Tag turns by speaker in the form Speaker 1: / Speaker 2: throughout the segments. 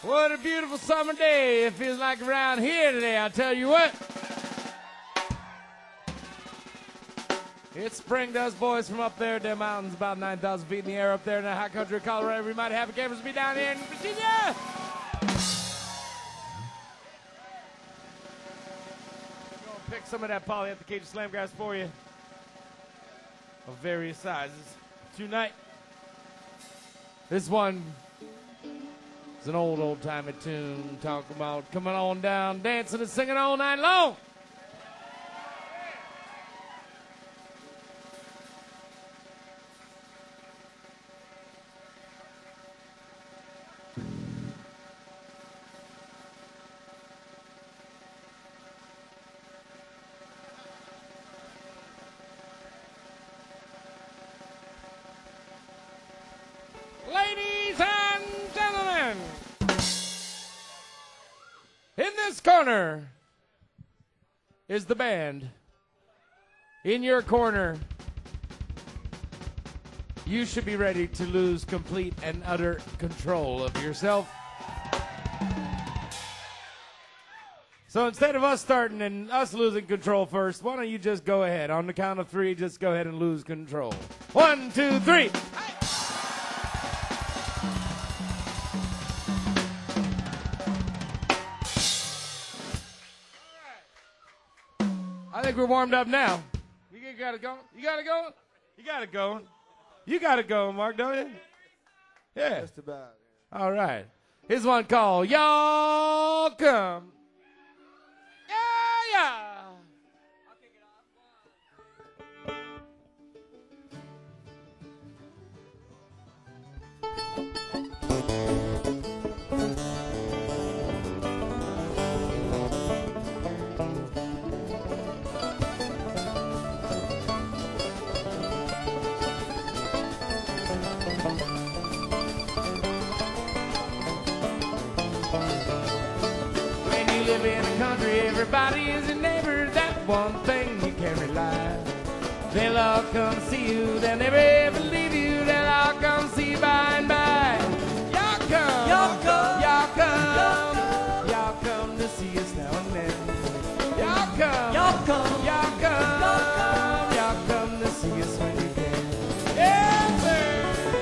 Speaker 1: What a beautiful summer day it feels like around here today, I'll tell you what. It's spring to us boys from up there, them mountains about 9,000 feet in the air up there in the high country of Colorado. We might have a campers be down here in Virginia. I'm going to pick some of that polyethylene slam grass for you of various sizes tonight. This one is an old-timey tune talking about coming on down, dancing and singing all night long. Ladies and gentlemen, in this corner is the band. In your corner, you should be ready to lose complete and utter control of yourself. So instead of us starting and us losing control first, why don't you just go ahead? On the count of three, just go ahead and lose control. 1, 2, 3. I think we're warmed up now. You got it going? You got it going? You got it going. You got it going, Mark, don't you? Yeah.
Speaker 2: Just about.
Speaker 1: All right. Here's one called Y'all Come. Yeah, yeah. Live in the country, everybody is your neighbor. That's one thing you can't rely. They'll all come see you, they'll never ever leave you. They'll all come see you by and by. Y'all come, y'all come, y'all come, y'all come to see us now and then. Y'all come, y'all come, y'all come, y'all come to see us when you can. Yes, sir.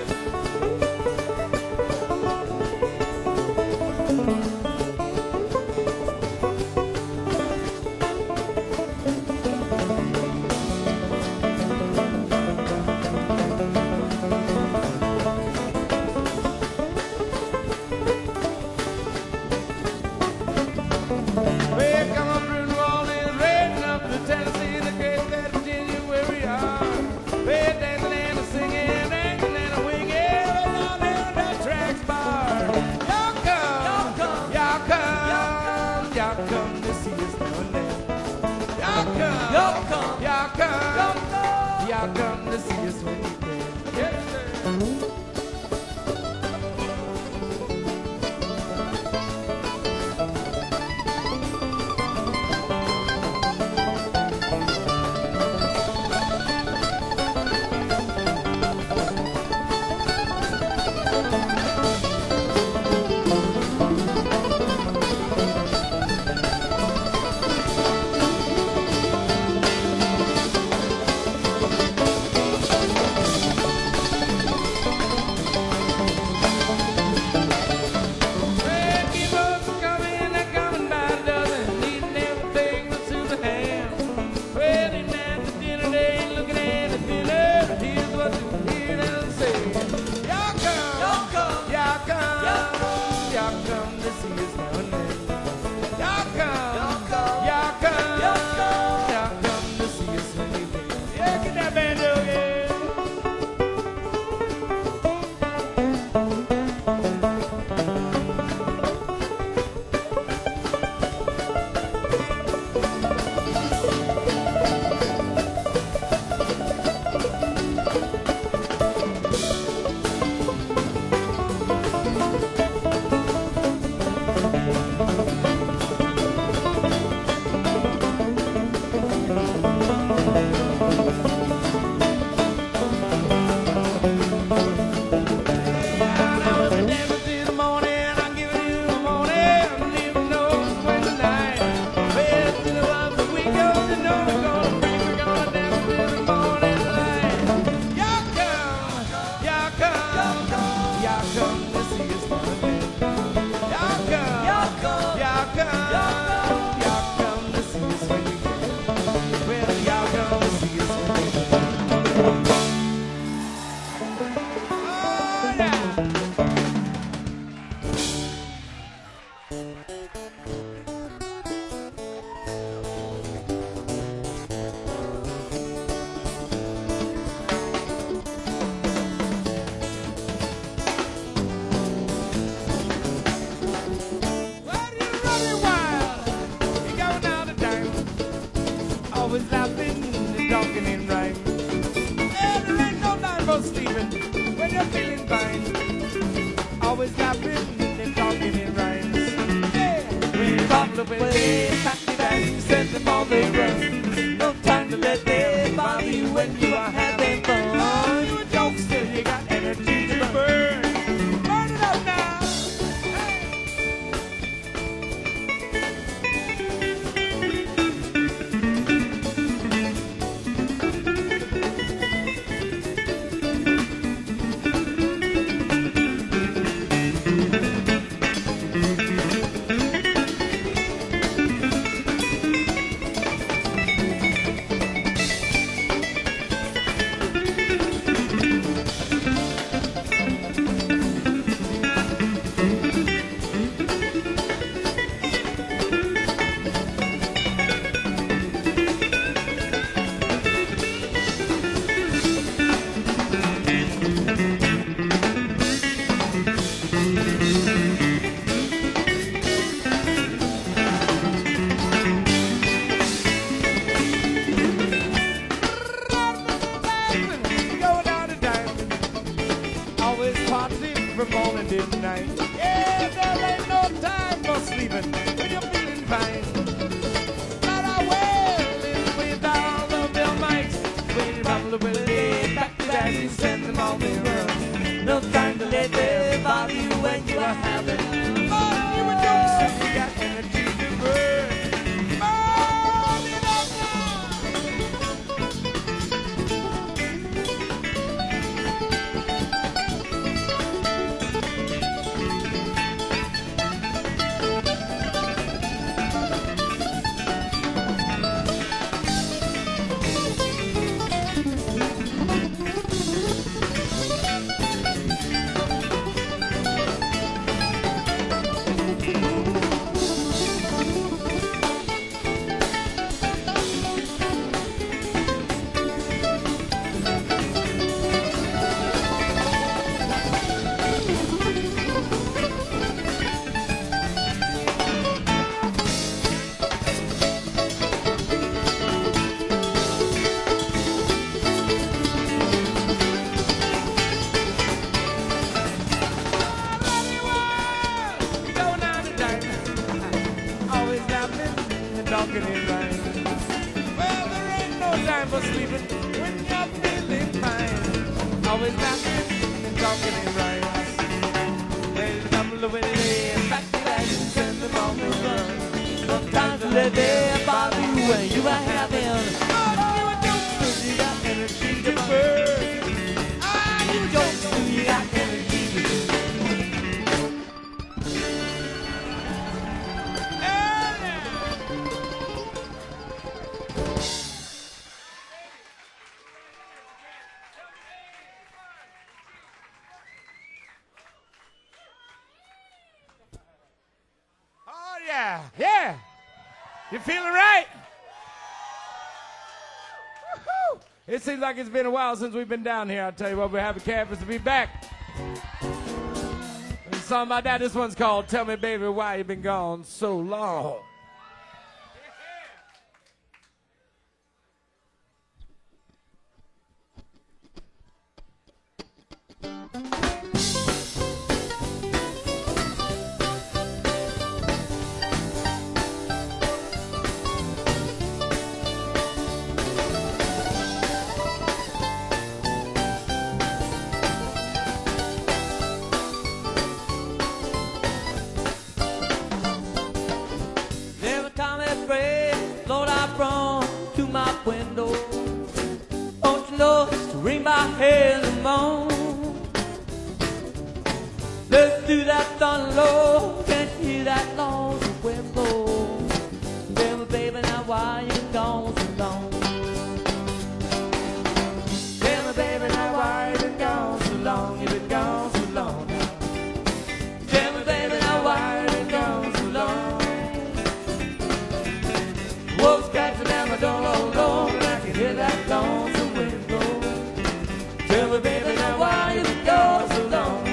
Speaker 1: We're coming through New Orleans, raiding up to Tennessee, the great West Virginia, where we are. We're dancing and a singing, dancing and a winging, all down that tracks bar. Y'all come, y'all come, y'all come, y'all come to see us now and then. Y'all come, y'all come, y'all come, y'all come to see us when you can. Yes, sir. you're feeling fine. Always laughing and talking in rhymes. Yeah. When you bottle away, pack it and send them all they run. No time to let them bother you when you are having fun. You a jokester, you got energy to burn. Burn it up now. From morning till night. Yeah, there ain't no time for sleeping when you're feeling fine. But I will live with all of their mics. Waiting on the way back to back and send them all they run. No time to let them bother you when you are having fun. You a joke, you got energy to burn. Burn it up talking in rhymes. Well, there ain't no time for sleeping when you're feeling fine. Always laughing and talking in rhymes. There's a couple of ways back to back and send them on the run. Sometimes let them bother you when you are having fun. You a jokester, you got energy to burn. Ah, you a jokester, you got energy to burn. Yeah. You feeling right? Woo-hoo. It seems like it's been a while since we've been down here. I'll tell you what, we're having campus to be back. And song about that, this one's called Tell Me Baby Why You Been Gone So Long. Window, don't you know to ring my hair in the morning? Let's do that thunder low, can't you hear that long wind blow? Tell me, baby, now why you gone so long? Tell me, baby, now why you been gone so long? You been gone so long now. Tell me, baby, now why you been gone so long? Wolves catching them, I don't know. Hear that lonesome wind blow. Tell me, baby, now why you been gone so long?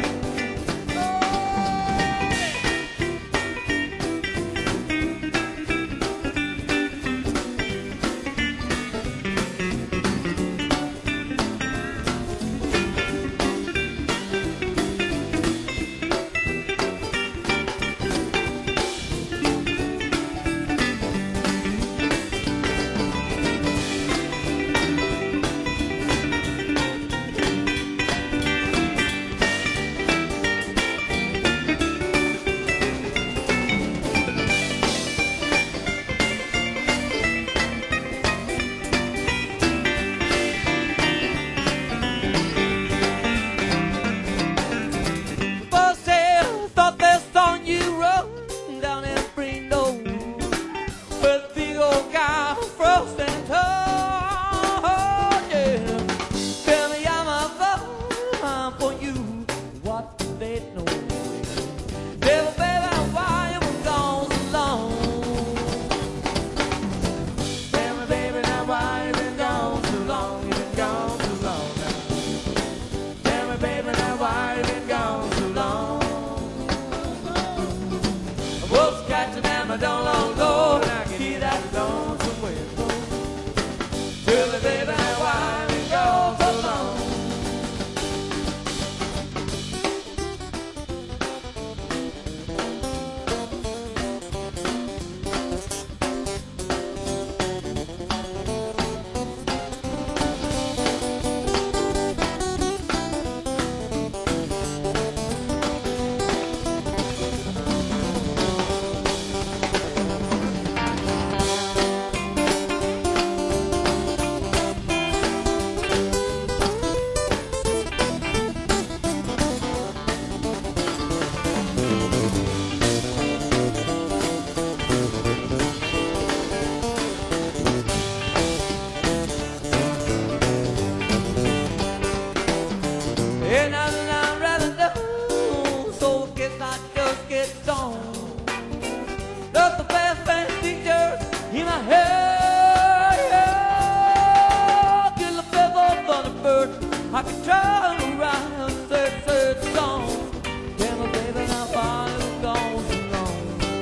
Speaker 2: I can turn around and say it's gone. Tell me, baby, now why you've gone so long.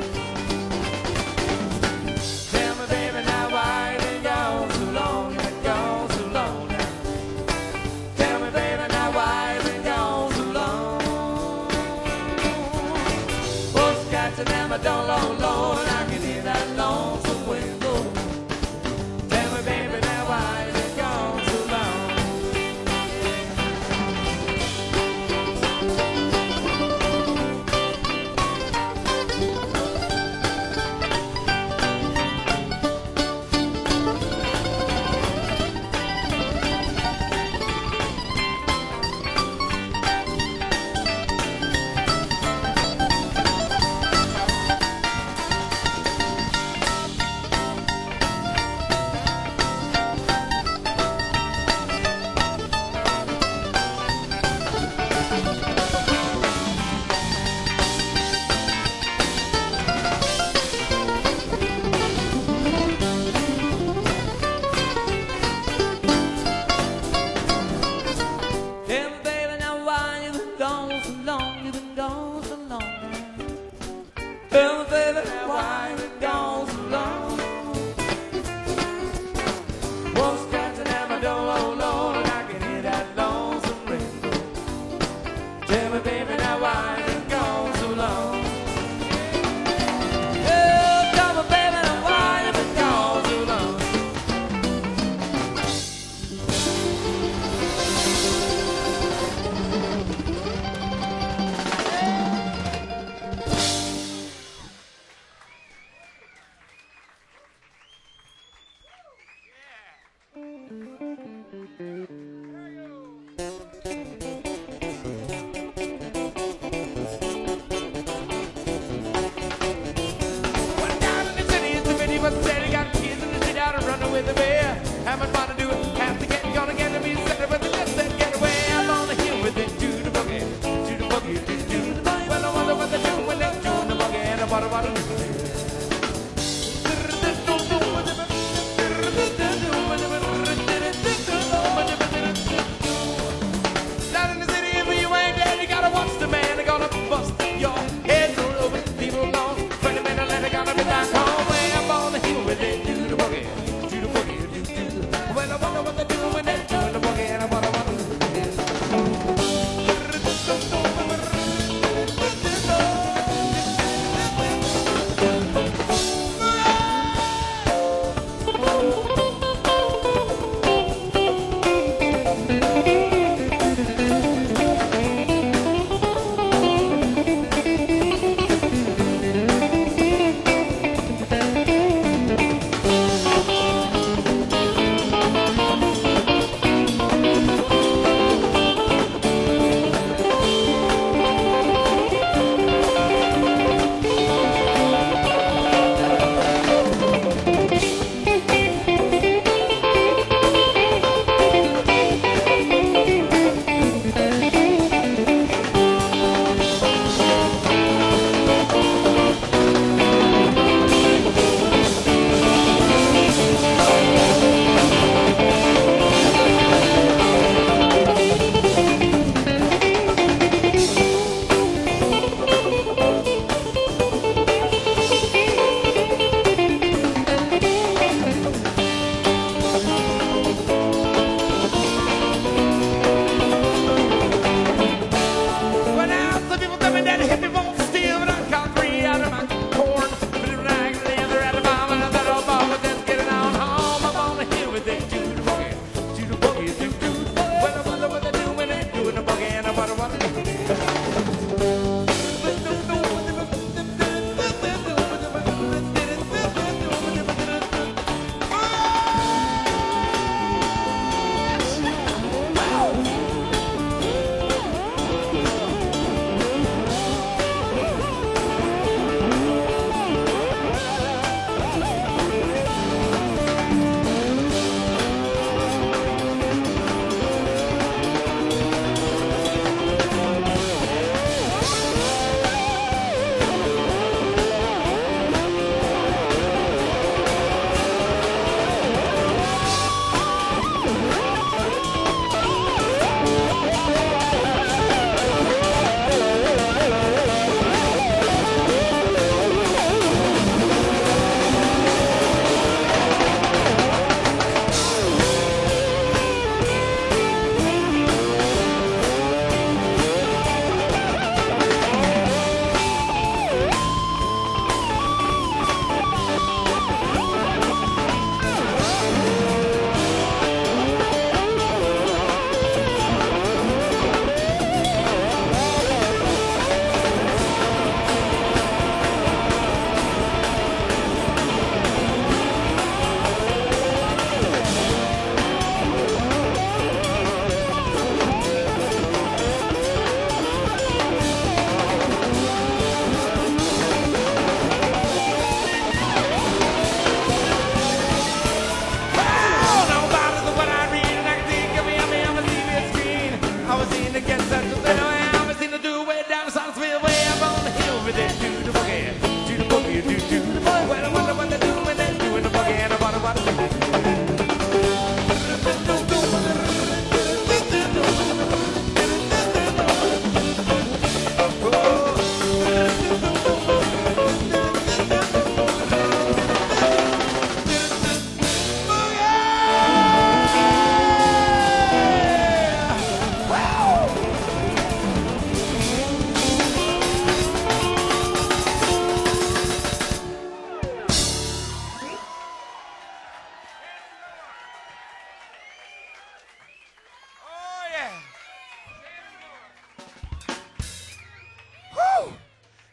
Speaker 1: Tell me, baby, now why you've been gone so long. You've been gone so long now. Tell me, baby, now why you've been gone so long. Oh, scratching at my door, Lord, Lord, and I can hear that lonesome window. Tell me, baby, now why you've been gone so long.
Speaker 2: Tell me, baby, now why you've been gone so long. You've been gone so long now. Tell me, baby, now why you've been gone so long.
Speaker 1: Won't scratching at my door, oh Lord, and I can hear that lonesome window. Tell me, baby, now why you've been gone so long.
Speaker 2: Yeah, tell me, baby, now why you've been
Speaker 1: Gone so long. Went down in the city, it's the city, but said he got kids in the city out and running with the bear. How much fun to do it? Have to get, gonna get to be set, but let's get away. I'm on the hill with it, to the boogie, to the boogie, to the boogie. Well, I wonder what they do when they do the boogie, and I wonder what to do. La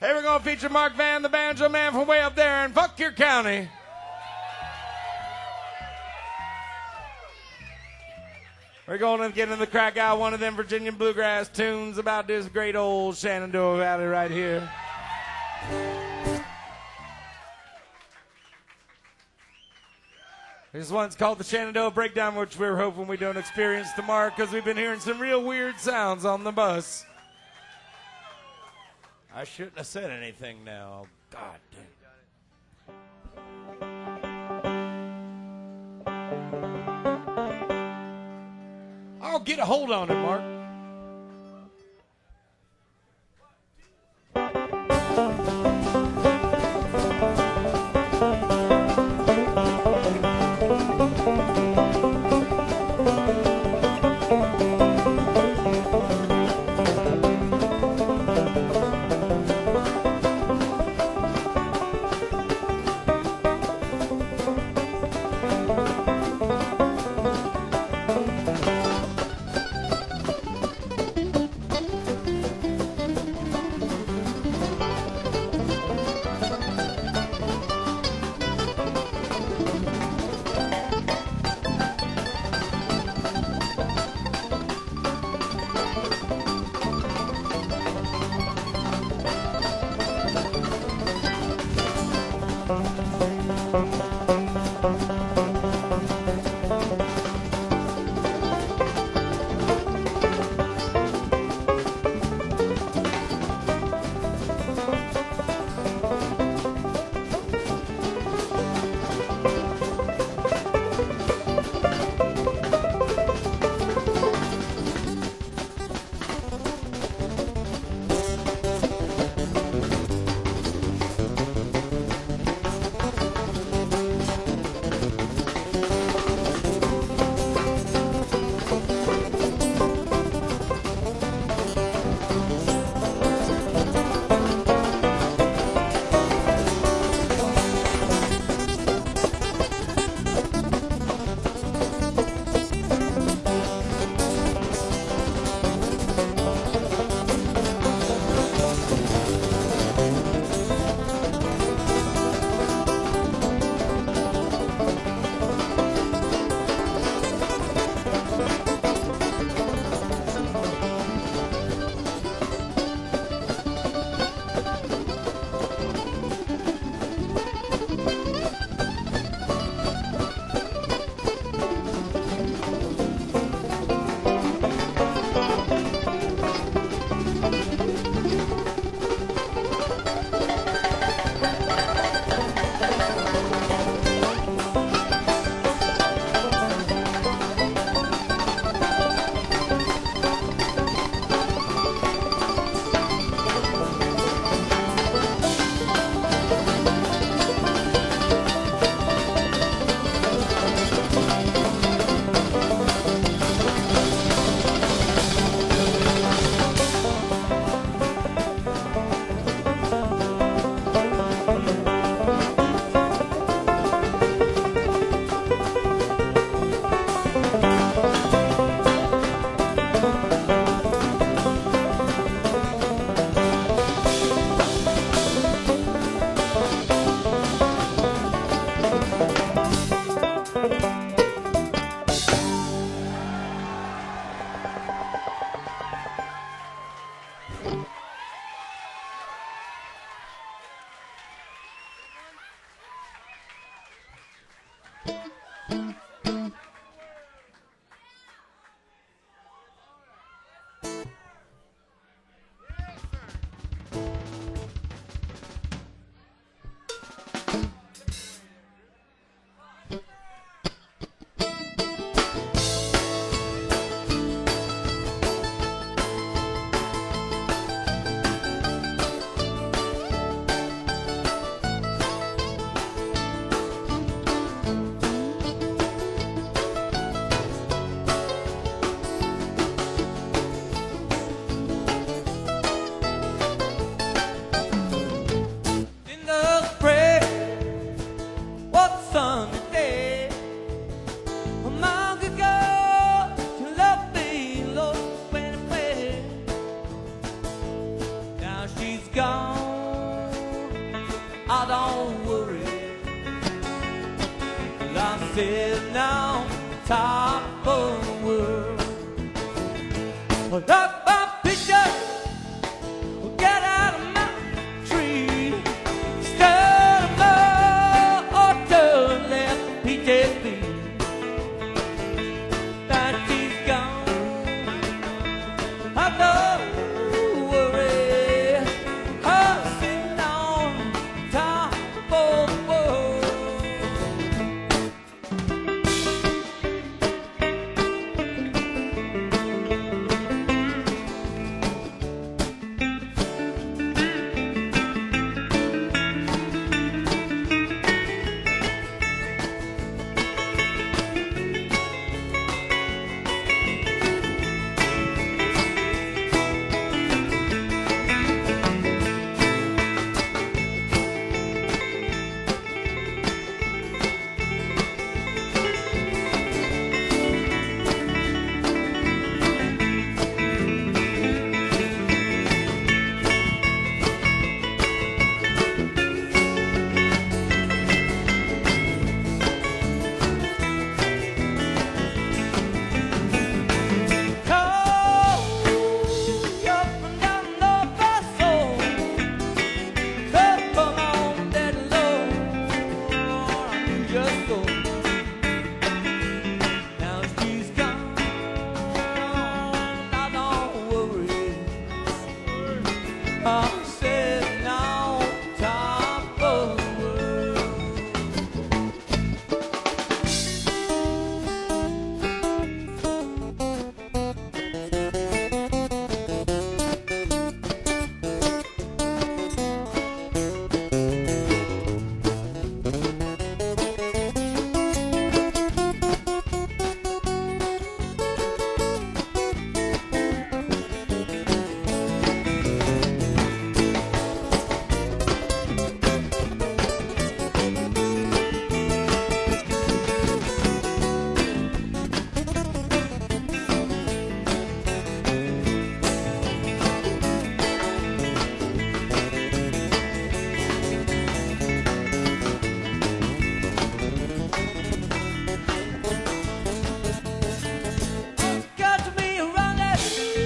Speaker 1: Hey, we're going to feature Mark Van, the banjo man from way up there in Fauquier County. We're going to get in the crack out one of them Virginia bluegrass tunes about this great old Shenandoah Valley right here. This one's called the Shenandoah Breakdown, which we're hoping we don't experience tomorrow because we've been hearing some real weird sounds on the bus. I shouldn't have said anything now. God damn. Oh, get a hold on it, Mark.
Speaker 2: sitting on top of the world. Hold up my picture, get out of my tree. Start a motor, left peaches be. That she's gone, I don't worry. I'm sitting on top of the world. I'm sitting on top of the world. Got to be around that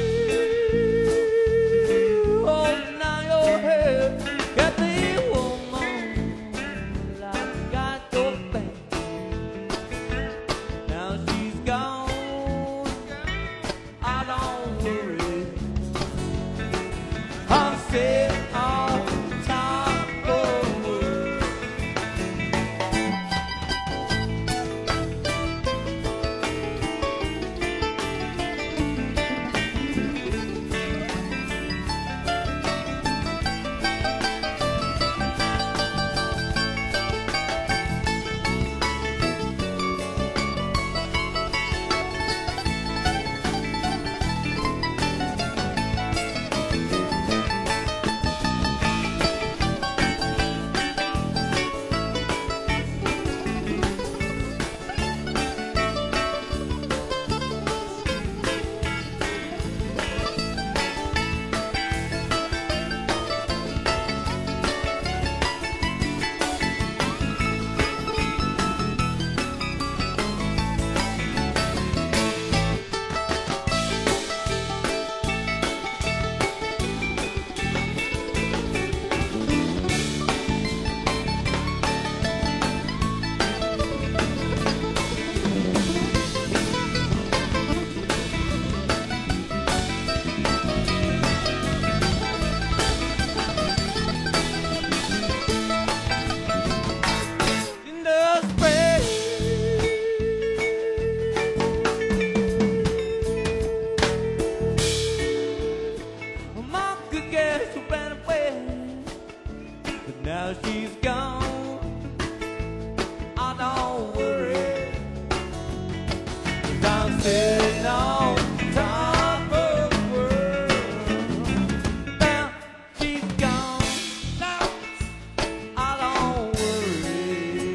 Speaker 2: holding on your head. Got the woman like got your back. Now she's gone, I don't worry. I'm sitting on top of the world. In the spring, Mom could get who ran away, but now she's gone. I don't worry, 'cause I'm sitting on top of the world. Now she's gone. Now I don't worry.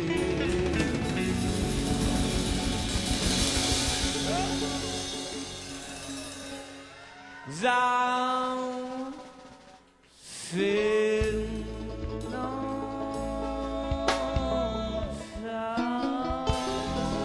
Speaker 2: 'Cause I'm sitting on top.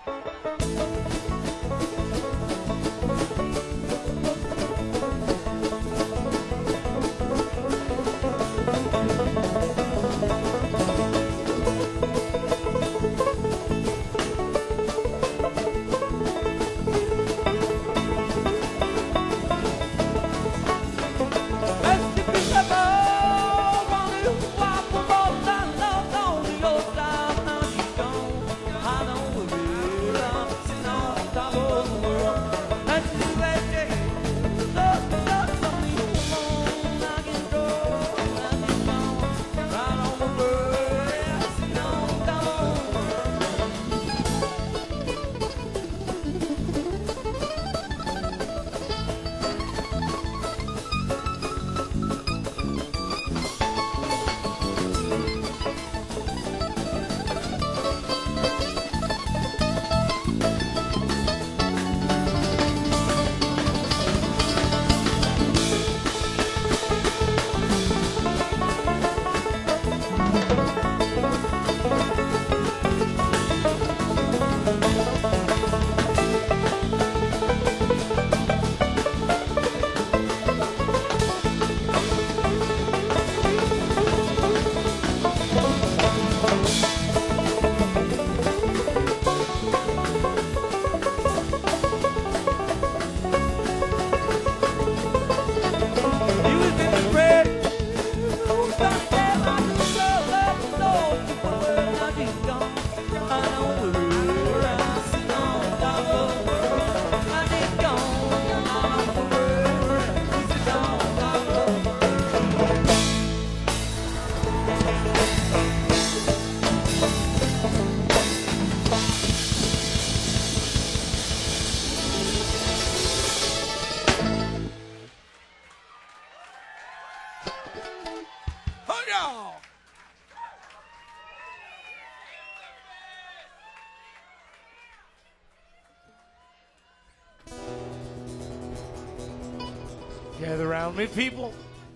Speaker 1: Gather around me, people.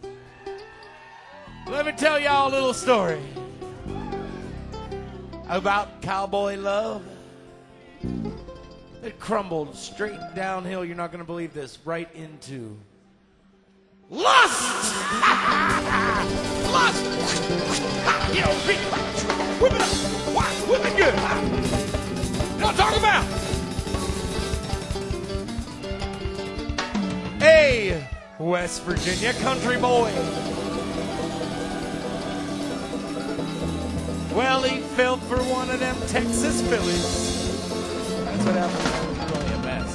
Speaker 1: Let me tell y'all a little story about cowboy love. It crumbled straight downhill, you're not going to believe this, right into lust! Lust! You know, whip it up! Whip it good! You know what I'm talking about? Hey, West Virginia country boy. Well, he fell for one of them Texas fillies. That's what happened. It was really a mess.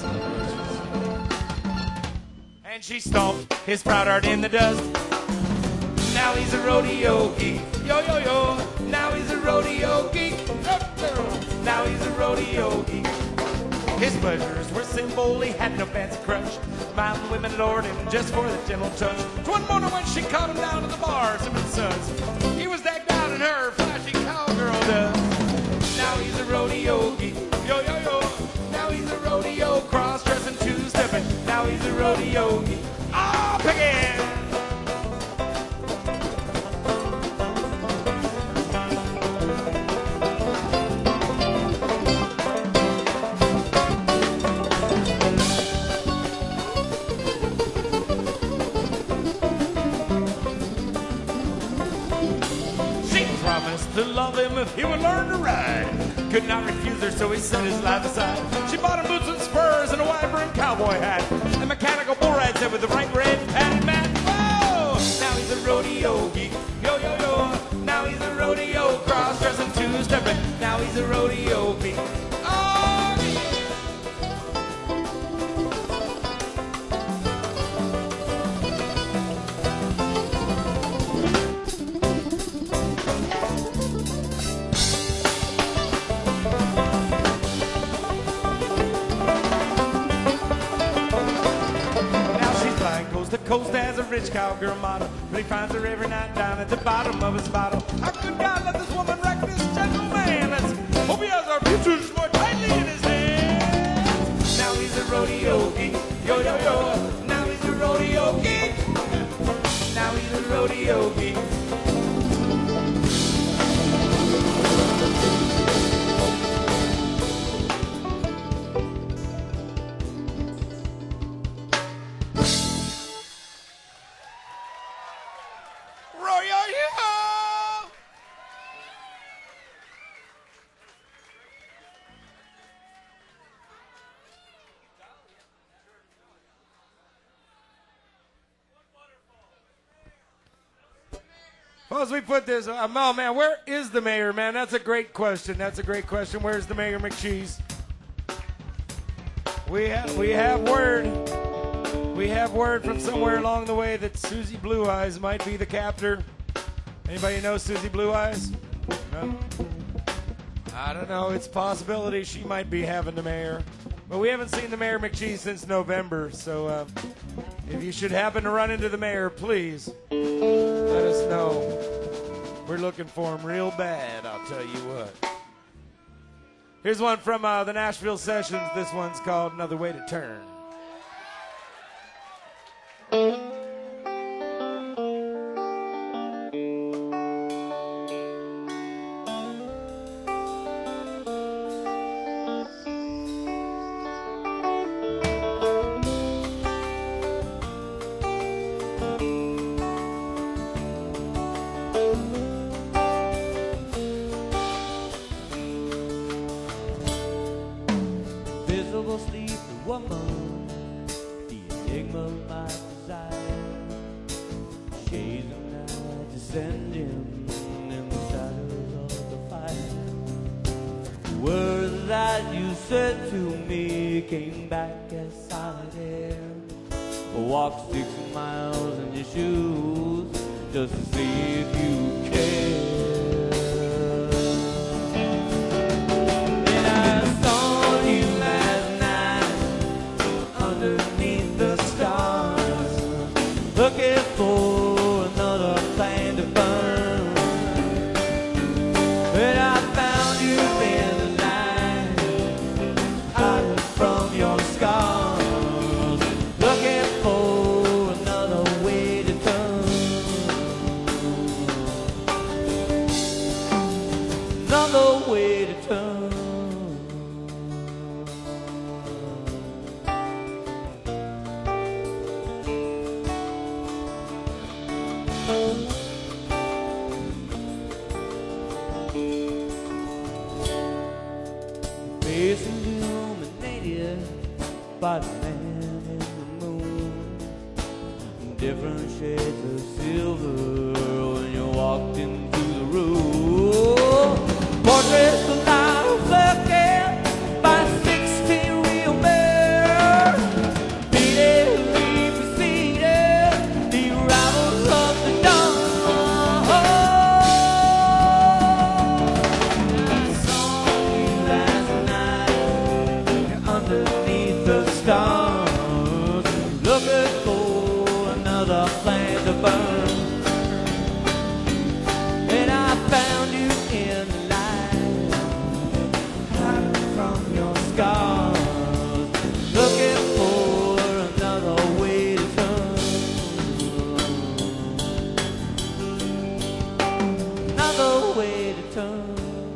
Speaker 1: And she stomped his proud heart in the dust. Now he's a rodeo geek. Yo, yo, yo. Now he's a rodeo geek. Now he's a rodeo geek. His pleasures were simple. He had no fancy crush. Mountain women adored him just for the gentle touch. One morning when she caught him down at the bar, Simmons Sons, he was decked out in her flashy cowgirl does. Now he's a rodeo geek. Yo, yo, yo. Now he's a rodeo cross-dressing, two-stepping. Now he's a rodeo geek. Oh, Peggy! To love him if he would learn to ride. Could not refuse her, so he set his life aside. She bought him boots and spurs and a wide-brimmed cowboy hat, and mechanical bull ride set with the right red padded mat. Whoa! Now he's a rodeo geek. Yo, yo, yo. Now he's a rodeo cross-dressing, two-stepping. Now he's a rodeo geek. Oh, yeah. Coast as a rich cowgirl model, but he finds her every night down at the bottom of his bottle. How could God let this woman wreck this gentleman? Let's hope he has our futures more tightly in his hands. Now he's a rodeo geek. Yo, yo, yo. Now he's a rodeo geek. Now he's a rodeo geek. Suppose we put this. Oh man, where is the mayor, man? That's a great question. That's a great question. Where's the Mayor McCheese? We have word. We have word from somewhere along the way that Susie Blue Eyes might be the captor. Anybody know Susie Blue Eyes? No? I don't know. It's a possibility she might be having the mayor. But we haven't seen the Mayor McCheese since November, so if you should happen to run into the mayor, please let us know. We're looking for him real bad, I'll tell you what. Here's one from the Nashville Sessions. This one's called Another Way to Turn.
Speaker 2: Walk 6 miles in your shoes just to see if you care. And I saw you last night underneath the stars, looking for another flame to burn. And I found you in the night, hiding from your scars. By the man in the moon, different shades of silver when you walked into the room. Portraits of life looking by 16 real men, immediately preceded the arrival of the dawn. I saw you last night, you're underneath the stars, looking for another flame to burn. And I found you in the light, hiding from your scars, looking for another way to turn. Another way to turn.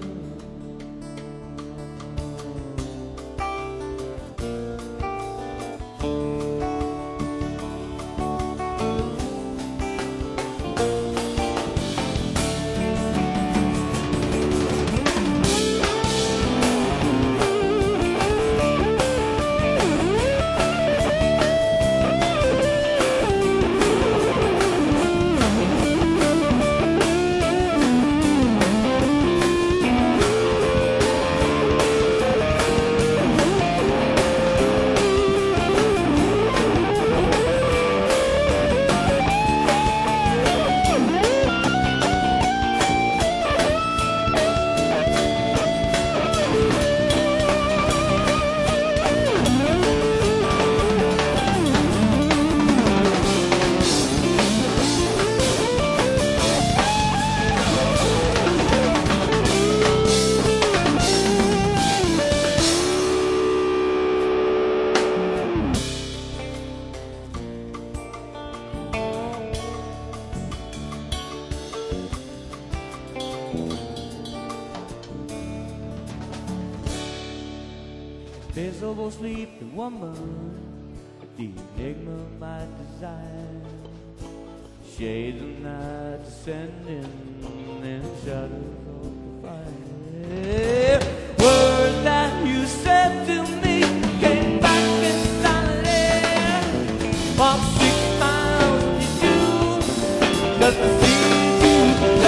Speaker 2: Invisible sleeping woman, the enigma of my desire. Shades of night descending and shadows of the fire. Words that you said to me came back in silence. Walk 6 miles in your shoes just to see you.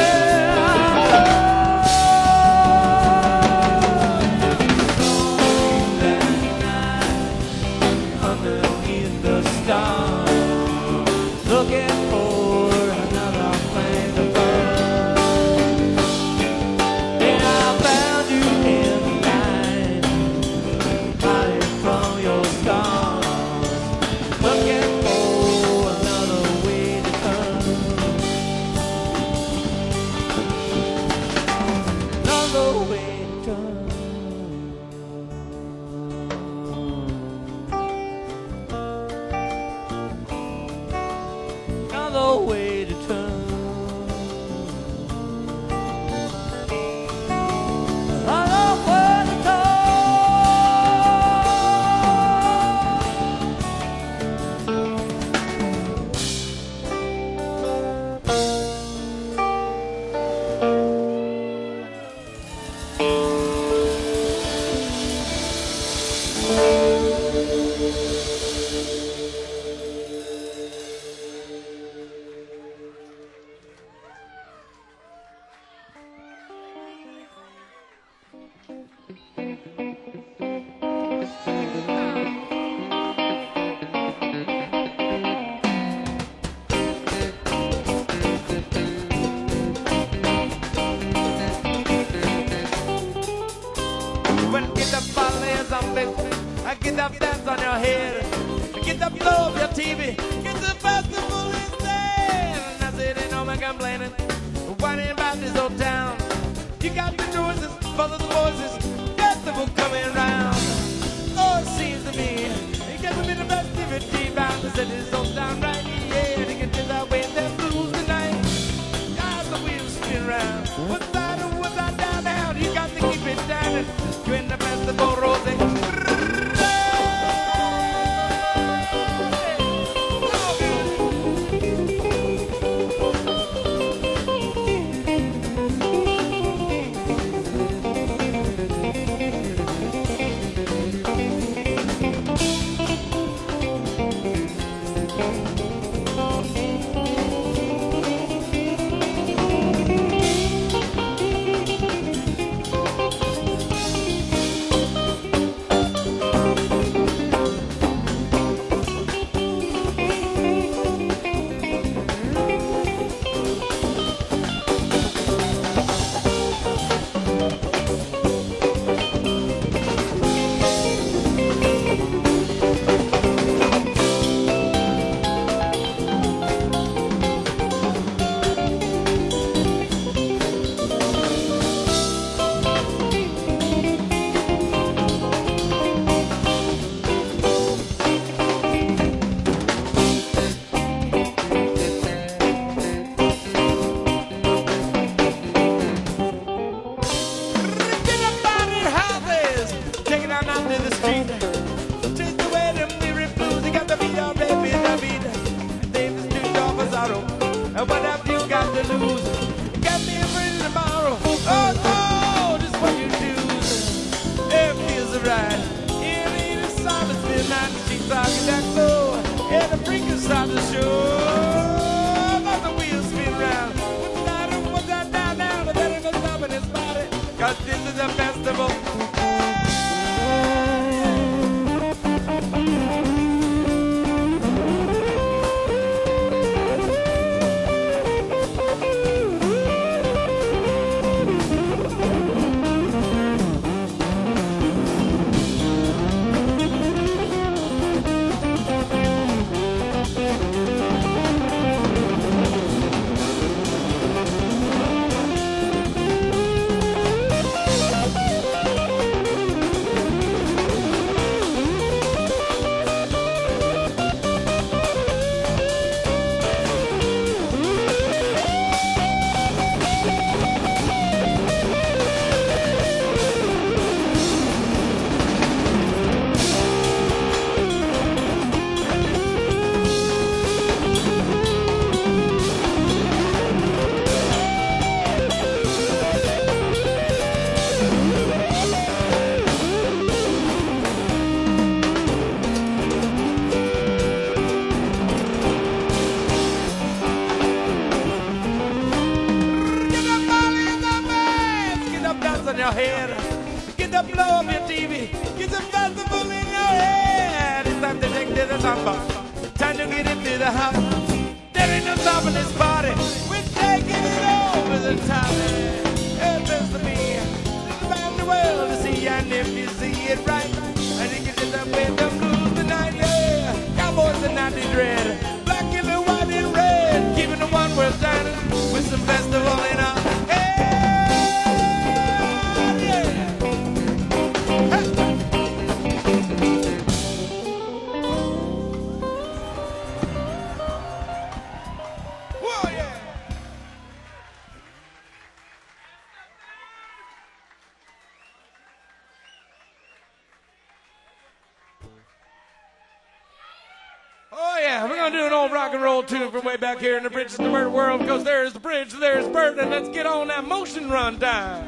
Speaker 1: young businessman. I get the dance on your head. Get the blow of your TV. Get the festival instead. And I said, ain't no man complaining. Whining about this old town. You got the noises, follow the voices. Festival coming round. Oh, it seems to me it gets a bit of festivity bound to set this old town right. Yeah, to get to that way that blues tonight. Guys, the wheels spin round. What's that and what's that down now? You got to keep it down. You in the festival rosy. From way back here in the Bridges to Bert world, because there's the bridge, there's Bert, and let's get on that motion run time.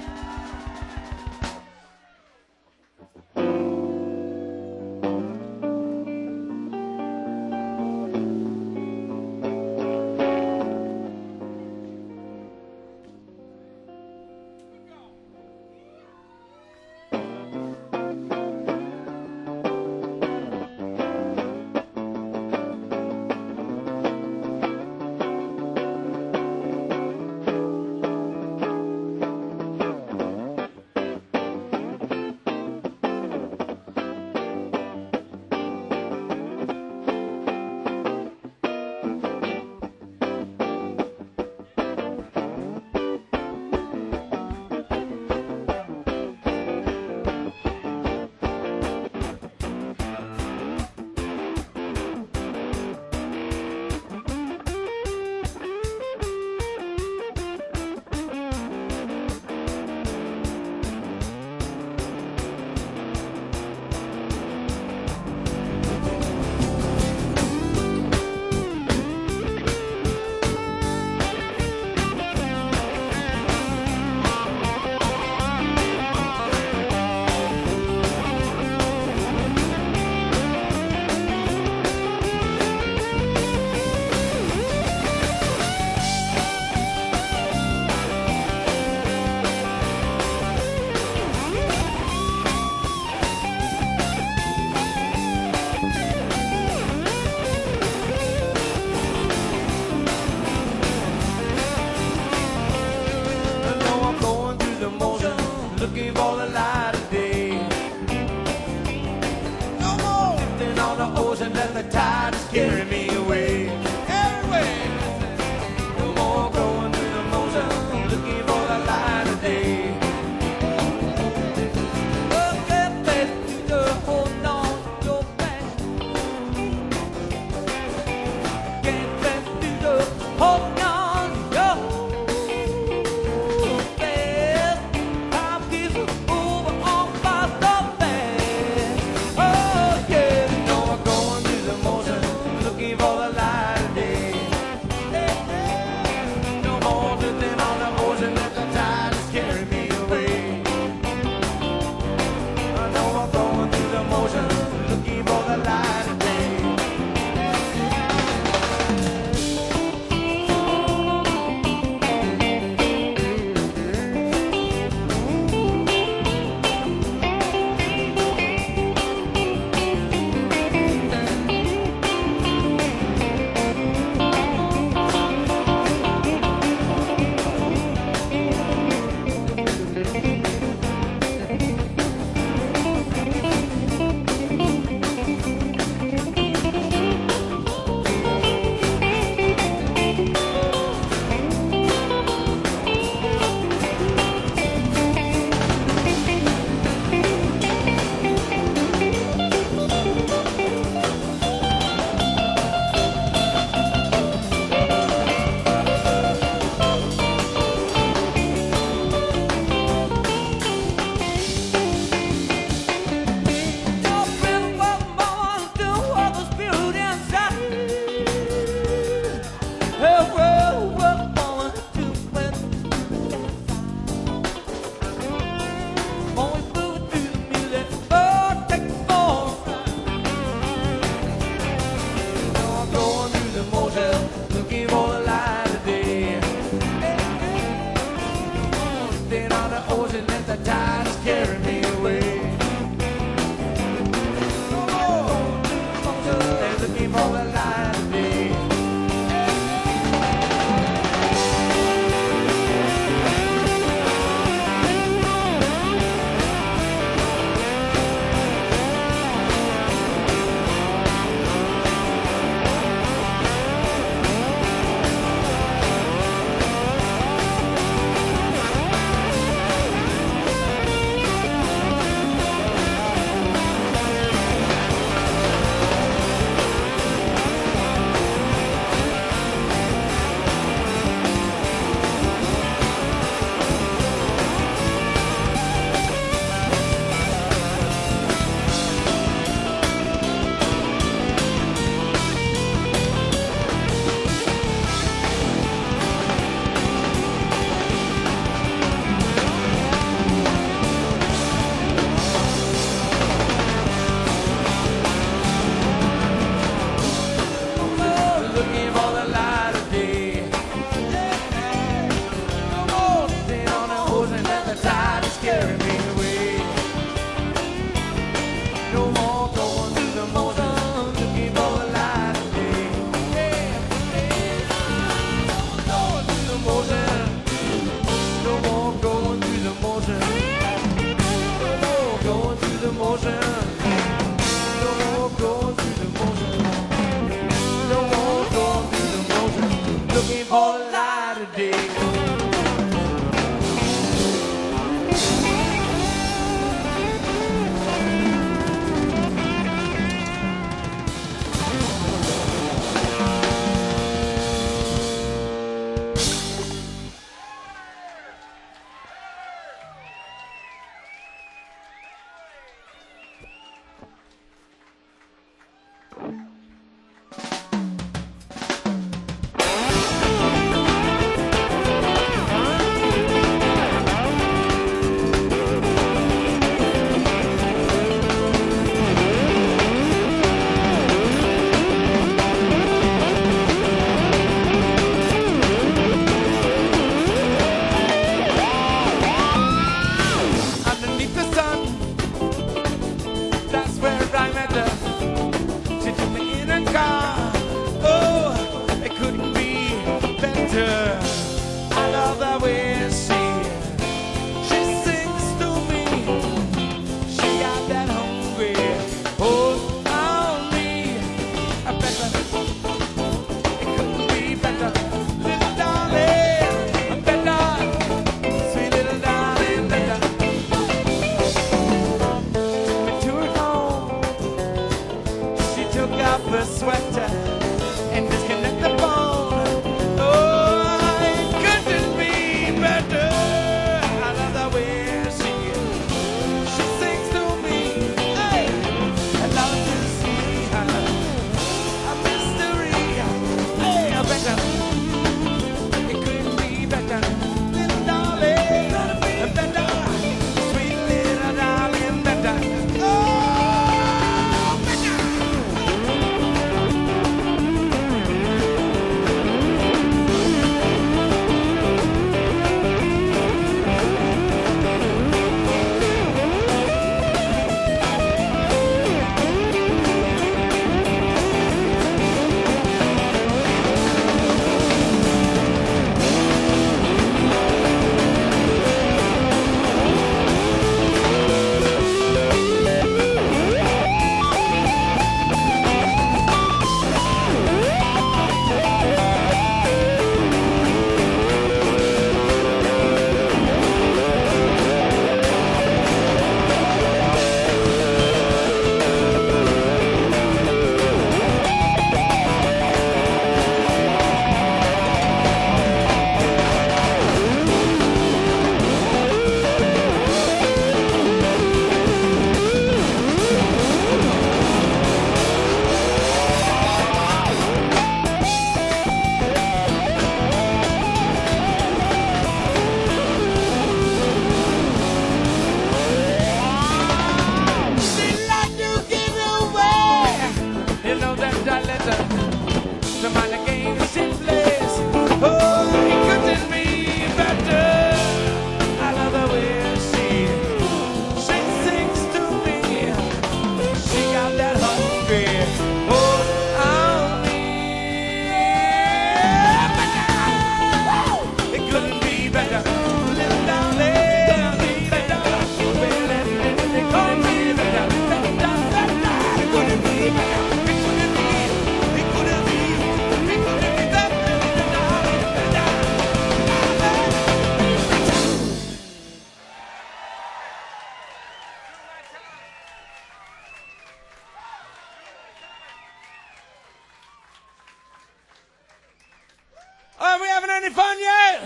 Speaker 1: any fun yet?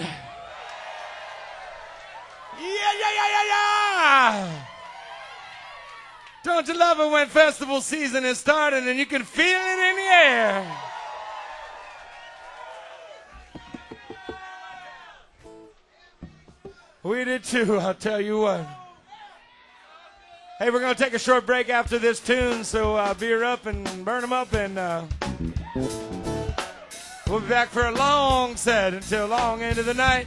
Speaker 1: Yeah. Don't you love it when festival season is starting and you can feel it in the air? We did too, I'll tell you what. Hey, we're going to take a short break after this tune, so beer up and burn them up, and we'll be back for a long set until long into the night.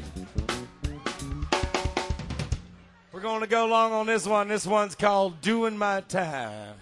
Speaker 1: We're going to go long on this one. This one's called Doing My Time.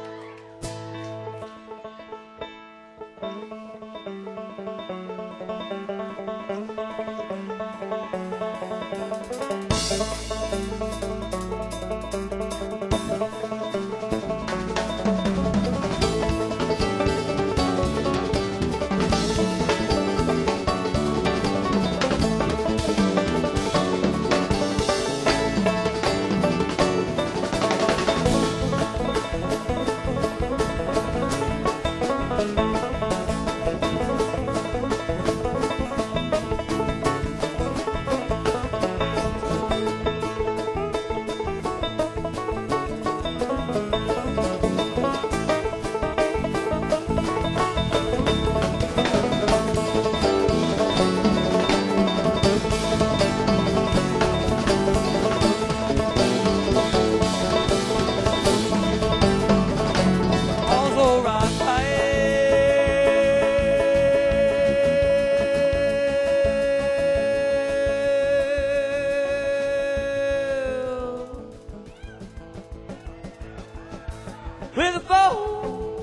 Speaker 2: With a bow,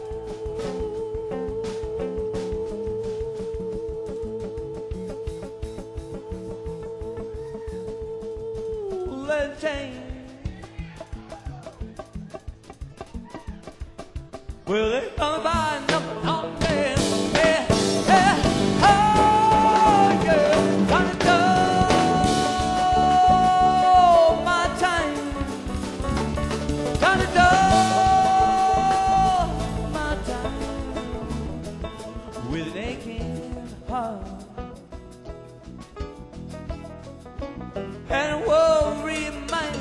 Speaker 2: and chain. Well, they're gonna buy nothing on me. Yeah, yeah, oh yeah, gonna do my time. Gonna do my time with an aching heart and a worried mind.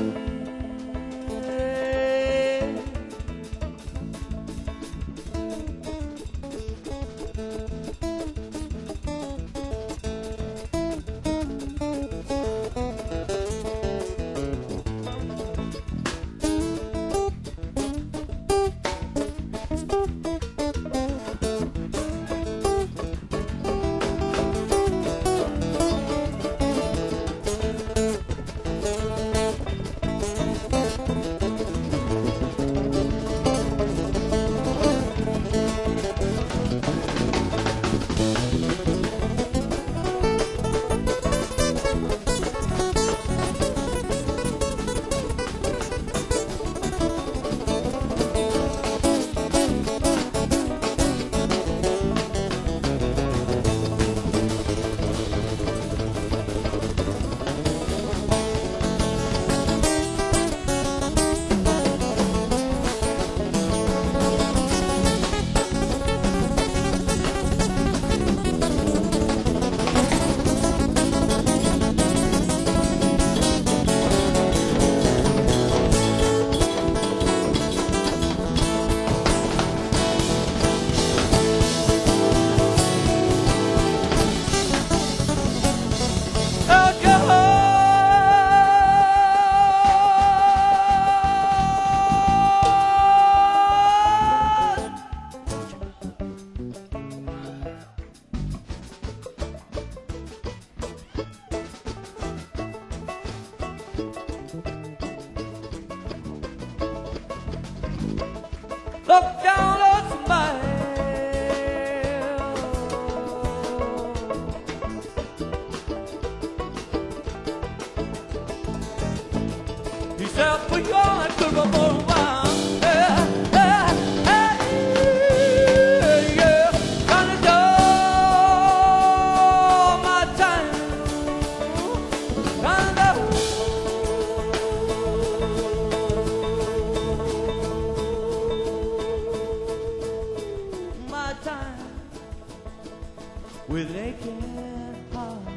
Speaker 2: Look down at somebody. He said, put you on that good for a while. Yeah, yeah, yeah. Gonna do my time. Gonna do my time with an aching heart.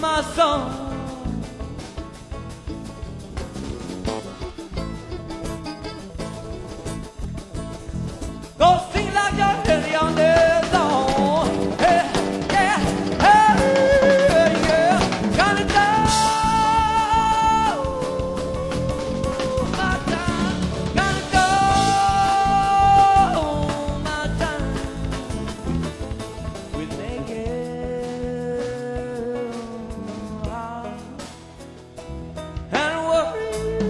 Speaker 2: my song. Go sing like you're heavy on the zone. Hey, yeah, hey, yeah. Gonna do my time. Gonna do my time with naked heart and worry.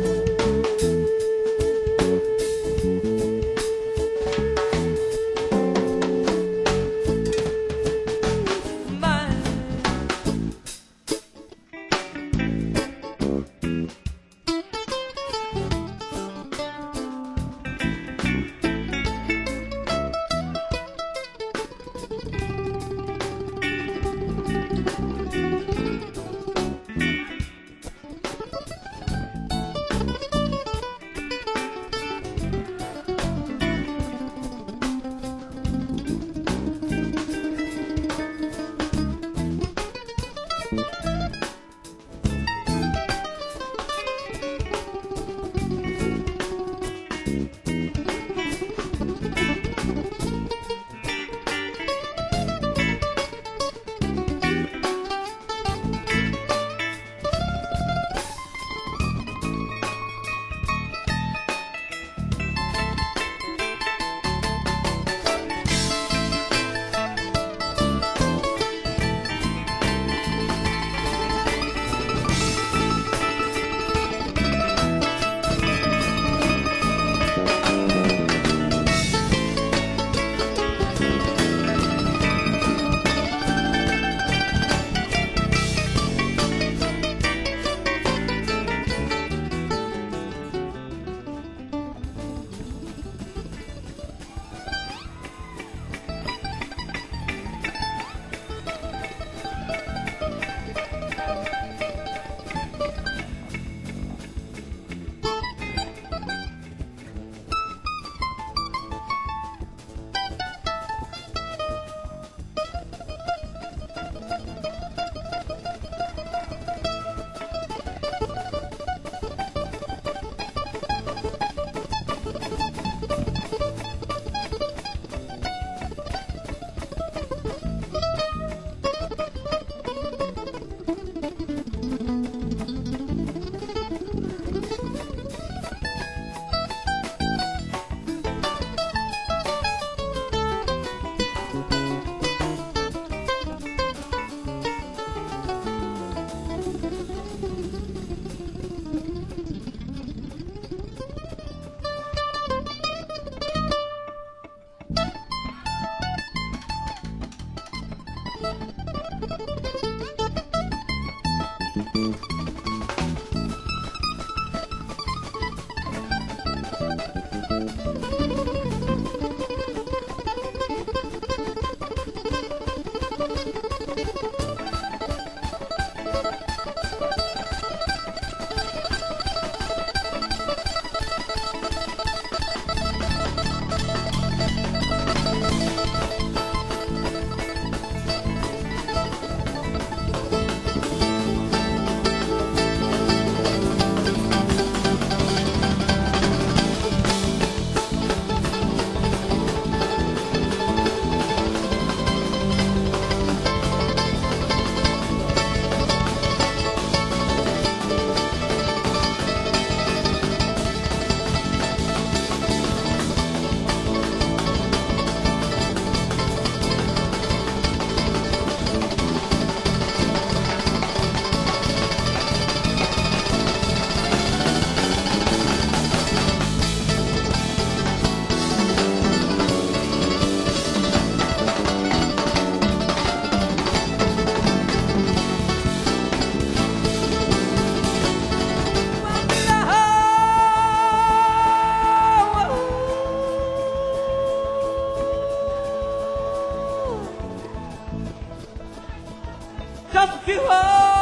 Speaker 2: just a few whole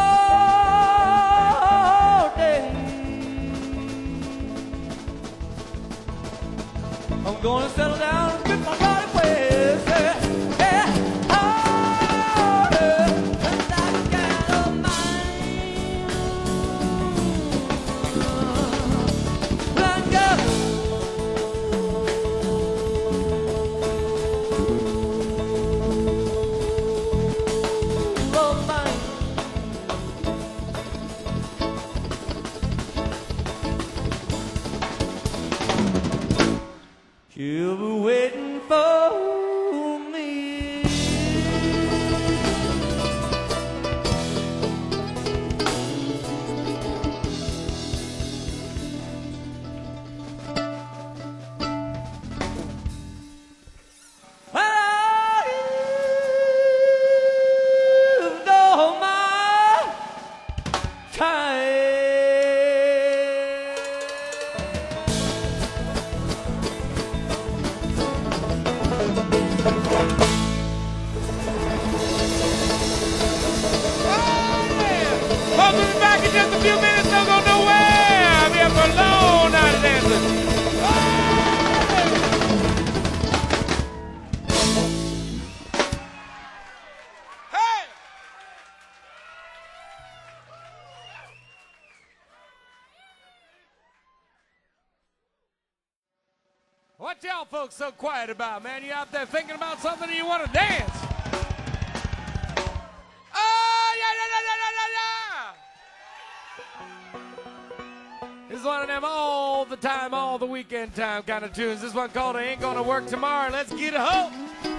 Speaker 2: days. I'm gonna settle down with my body ways. Yeah, yeah, oh, yeah. And that kind of mind.
Speaker 1: What y'all folks so quiet about, man? You out there thinking about something and you want to dance? Oh, yeah, yeah, yeah, yeah, yeah, yeah! This is one of them all the time, all the weekend time kind of tunes. This one called I Ain't Gonna Work Tomorrow. Let's get a hope.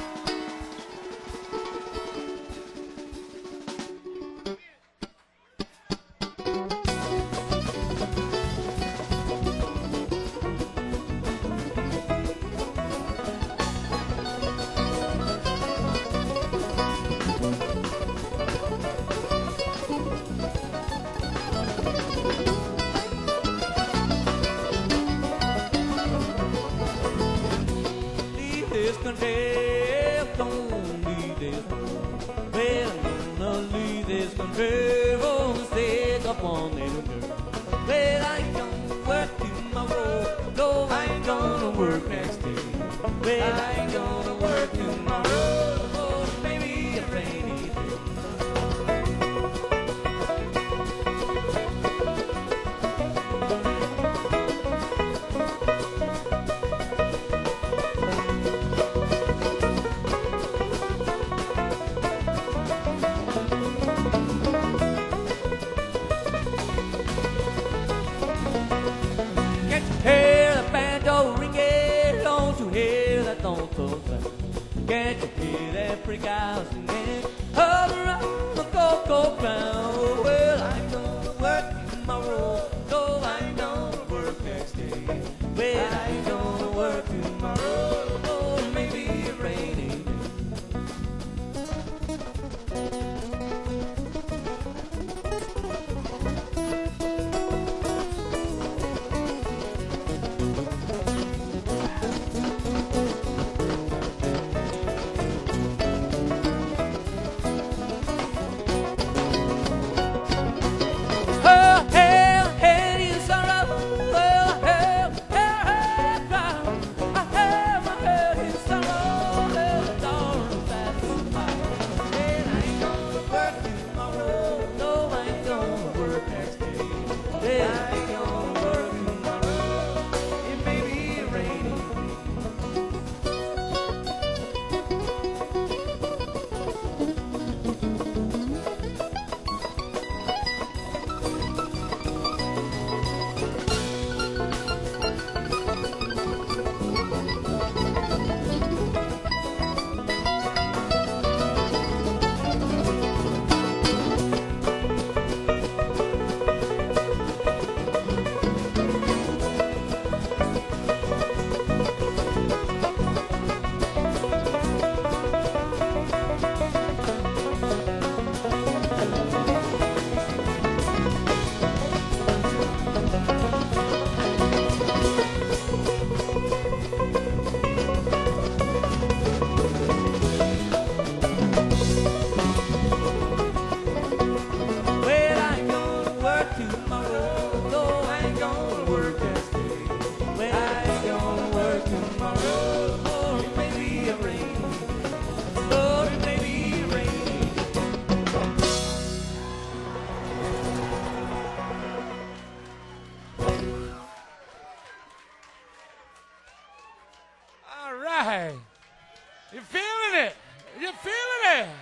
Speaker 1: You feeling it? You feeling it?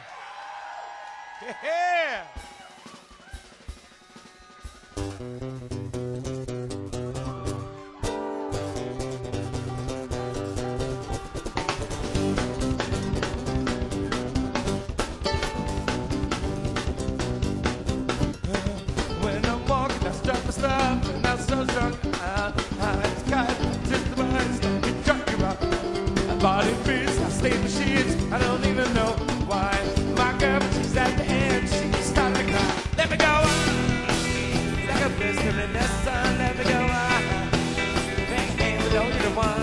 Speaker 1: Yeah. When I'm walking, I stop and stop, and I'm so drunk. It's kind of just the buzz, get drunk about. My body feels, I stay in the sheets, I don't even know why. My girl, she's at the end, she's starting to cry. Let me go on, like a pistol in the sun. Let me go on, bang, bang, we don't need a one.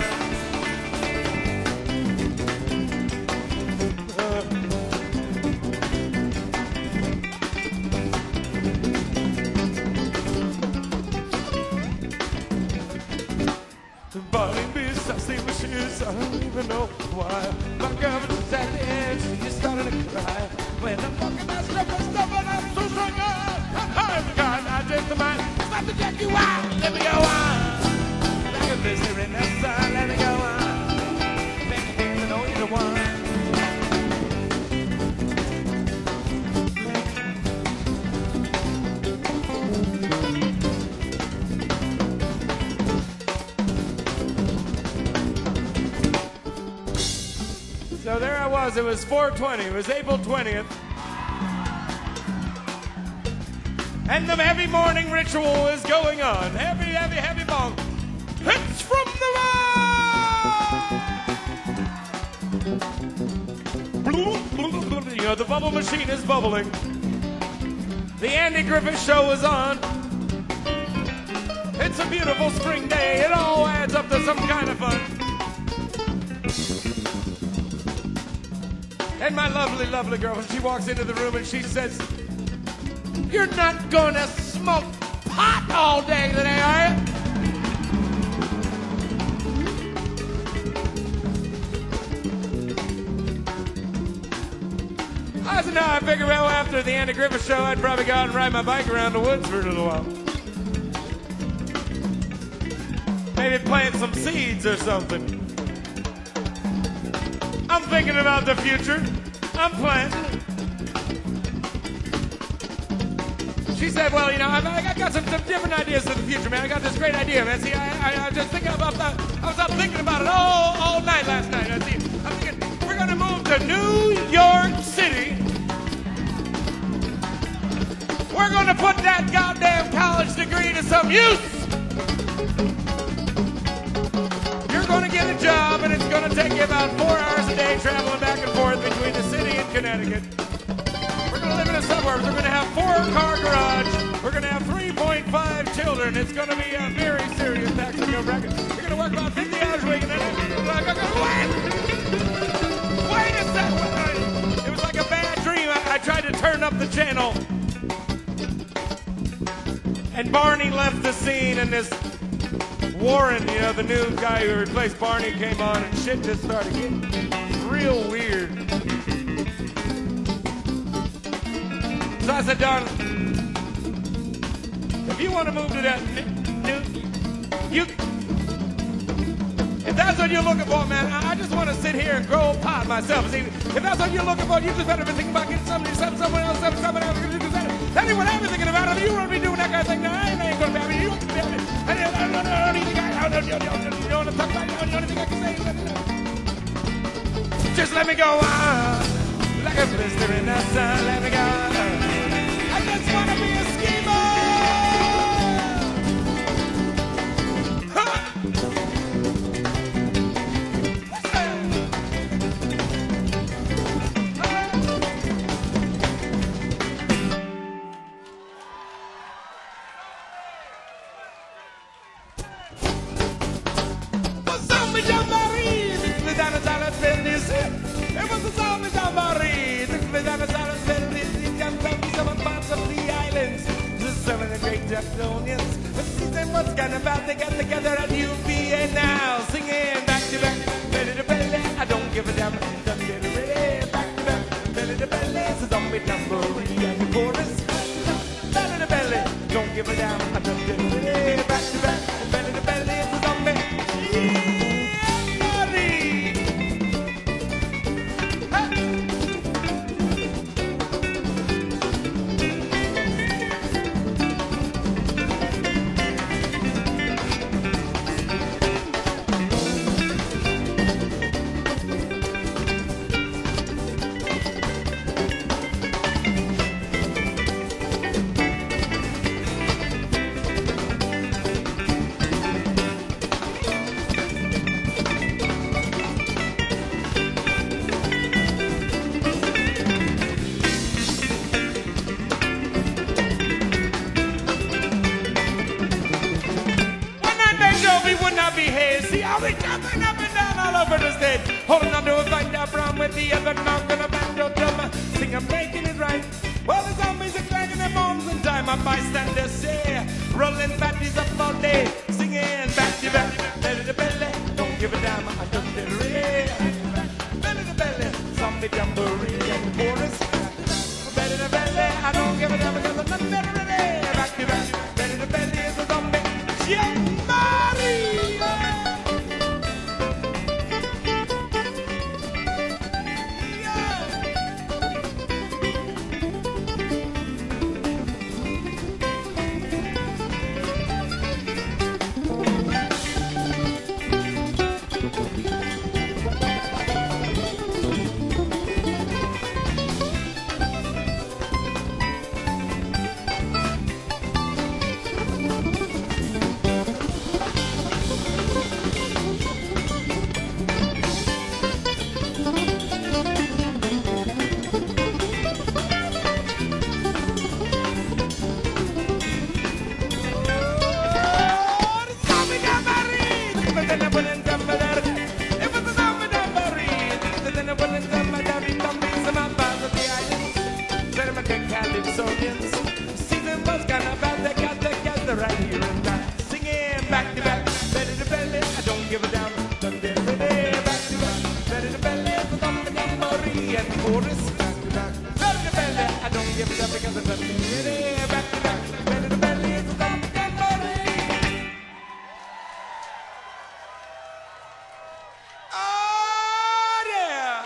Speaker 1: Body beats, I see my shoes, I don't even know why. My girl is at the edge, she's starting to cry. When I'm fucking that stuff, and I'm so strung out. Oh God, I just the mind, stop to check you out. Let me go on, like a blizzard in the sun. Let me go on. was. It was 4/20. It was April 20th. And the heavy morning ritual is going on. Heavy, heavy, heavy bong. Hits from the line! You know, the bubble machine is bubbling. The Andy Griffith Show is on. It's a beautiful spring day. It all adds up to some kind of fun. And my lovely, lovely girlfriend, she walks into the room and she says, "You're not gonna smoke pot all day today, are you?" I said, "No, I figured, well, after the Andy Griffith Show, I'd probably go out and ride my bike around the woods for a little while. Maybe plant some seeds or something. I'm thinking about the future. I'm planting." She said, "Well, you know, I got some different ideas for the future, man. I got this great idea, man. See, I was just thinking about that. I was up thinking about it all night last night. I'm thinking, we're going to move to New York City. We're going to put that goddamn college degree to some use. You're going to get a job, and it's going to take you about 4 hours a day traveling back and forth between the city and Connecticut. We're going to live in the suburbs. We're going to have 4-car garage. We're going to have 3.5 children. It's going to be a very serious tax income bracket. We're going to work about 50 hours a week, and then wait a second. It was like a bad dream. I tried to turn up the channel, and Barney left the scene, and this Warren, you know, the new guy who replaced Barney, came on, and shit just started getting real weird. So I said, "Darling, if you want to move to that if that's what you're looking for, man, I just want to sit here and grow a pot myself. See, if that's what you're looking for, you just better be thinking about getting someone else, someone else. That ain't what I'm thinking about. If you want to be doing that kind of thing, I ain't going to be happy. You want to be happy. I don't think I don't want to talk about it. The only thing I can say is just let me go on, like a blister in the sun. Let me go on. I just want to be a schemer. What's kind about they got together at UVA now, singing back to back, belly to belly. I don't give a damn. Back to back, belly to belly. It's a zombie tambourine and the chorus. Belly to belly, don't give a damn. I don't give a damn. Back to back, belly to belly. It's a zombie. Holding on to a binder from with the other knock on a banjo drum. Sing, I'm making it right. Well, the zombies are dragging their bones in time. My bystanders say, rolling batteries up all day, singing back to back, belly to belly. Don't give a damn, I don't get ready. Belly to belly, zombie jamboree and the chorus. Belly to belly, I don't give a damn because I'm not ready. Back to back, belly to belly is a zombie jamboree. Oh, yeah.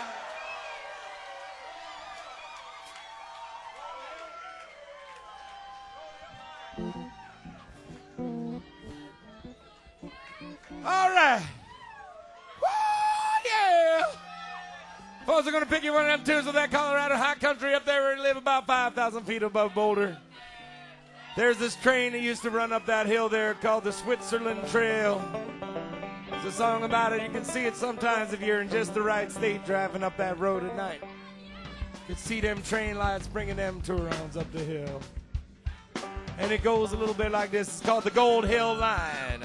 Speaker 1: All right. Woo, yeah. Folks are going to pick you one of them tunes of that Colorado high country up there where you live about 5,000 feet above Boulder. There's this train that used to run up that hill there called the Switzerland Trail. There's a song about it. You can see it sometimes if you're in just the right state driving up that road at night. You can see them train lights bringing them Turons up the hill. And it goes a little bit like this. It's called the Gold Hill Line.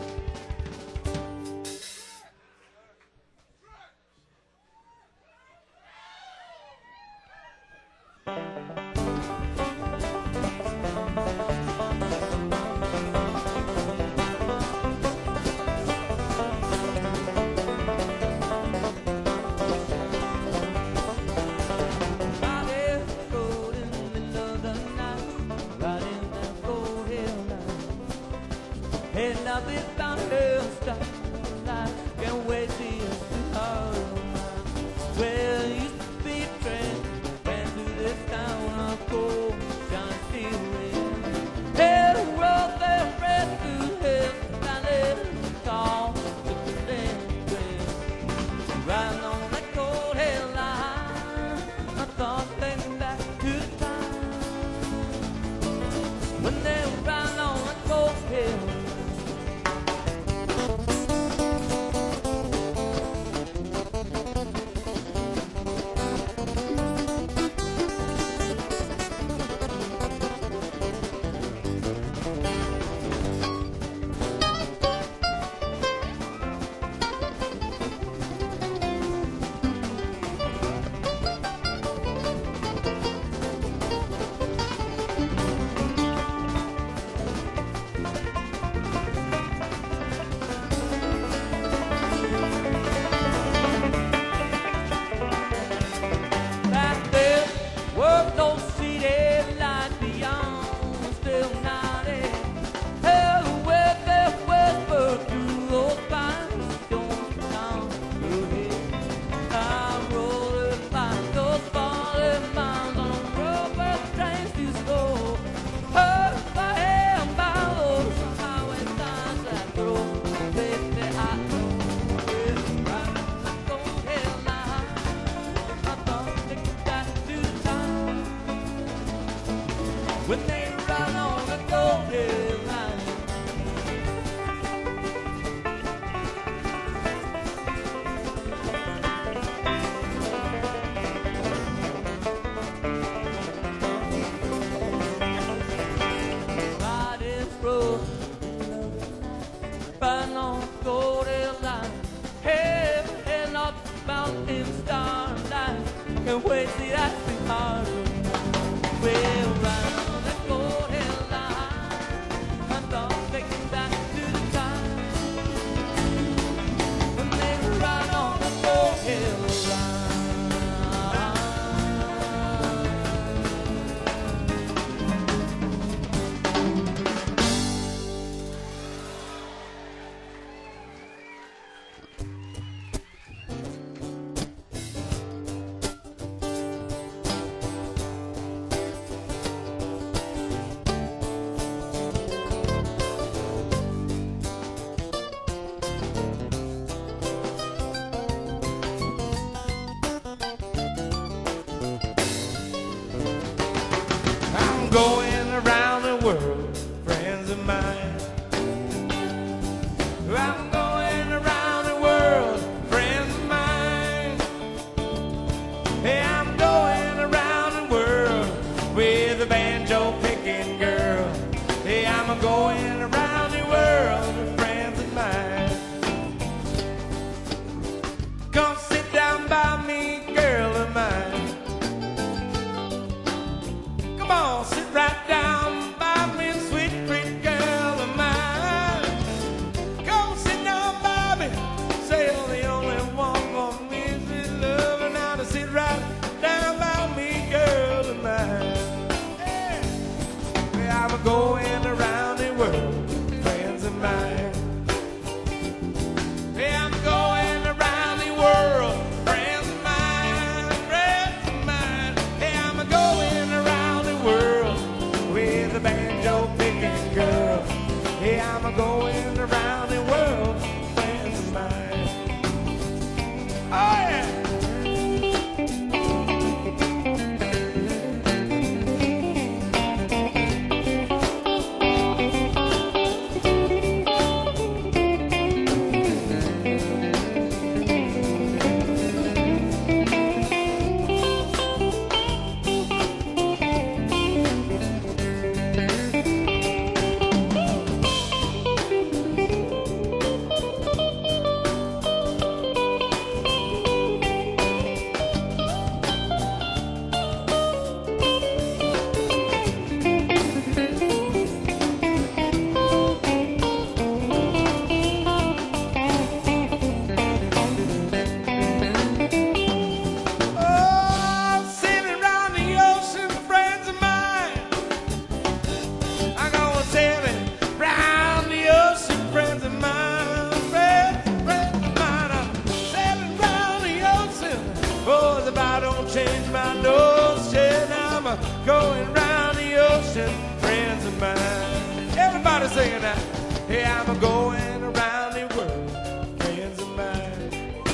Speaker 1: Going around the world, friends of mine. I'm going around the world, friends of mine. Hey, I'm going around the world with a banjo picking girl. Hey, I'm going around the world, friends of mine. Come sit down by me, girl of mine. Come on, sit right down by me, sweet, pretty girl of mine. Come sit down by me, say you're the only one for me, sweet love, and now to sit right down by me, girl of mine. I'm going around the world, friends of mine. Hey, I'm going around the world, friends of mine, friends of mine. Hey, I'm going around the world with a banjo picking girl. Hey, I'm going around the world, friends of mine. Oh yeah. Change my notion, I'm going round the ocean, friends of mine. Everybody singing that. Hey, I'm going around the world, friends of mine.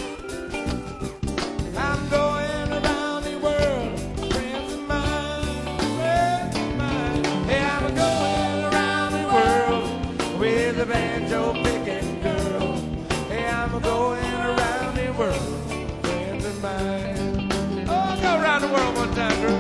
Speaker 1: I'm going around the world, friends of mine, friends of mine. Hey, I'm going around the world with a banjo picking girl. Hey, I'm going around the world, friends of mine. Go around the world one time, girl.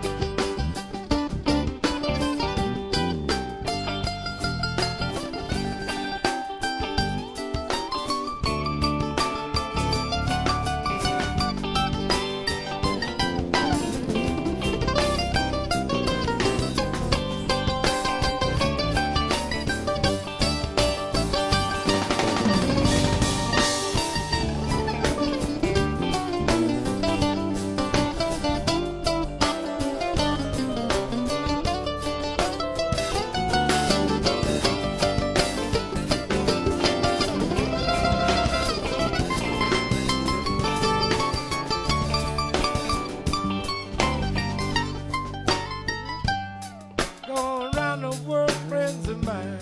Speaker 1: Going around the world, friends of mine.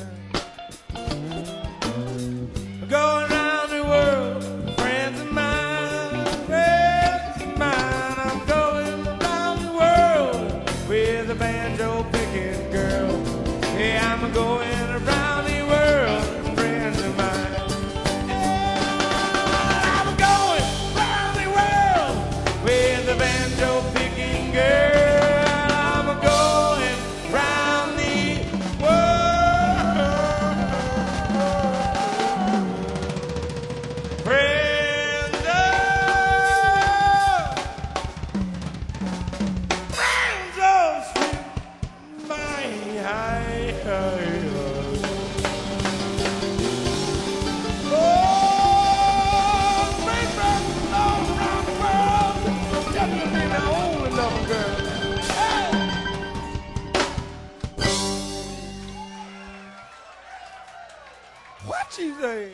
Speaker 1: Going around the world, friends of mine, friends of mine. I'm going around the world with a banjo picking girl. Hey, I'm going around the world, friends of mine. Yeah, I'm going around the world with a banjo picking girl. What you say?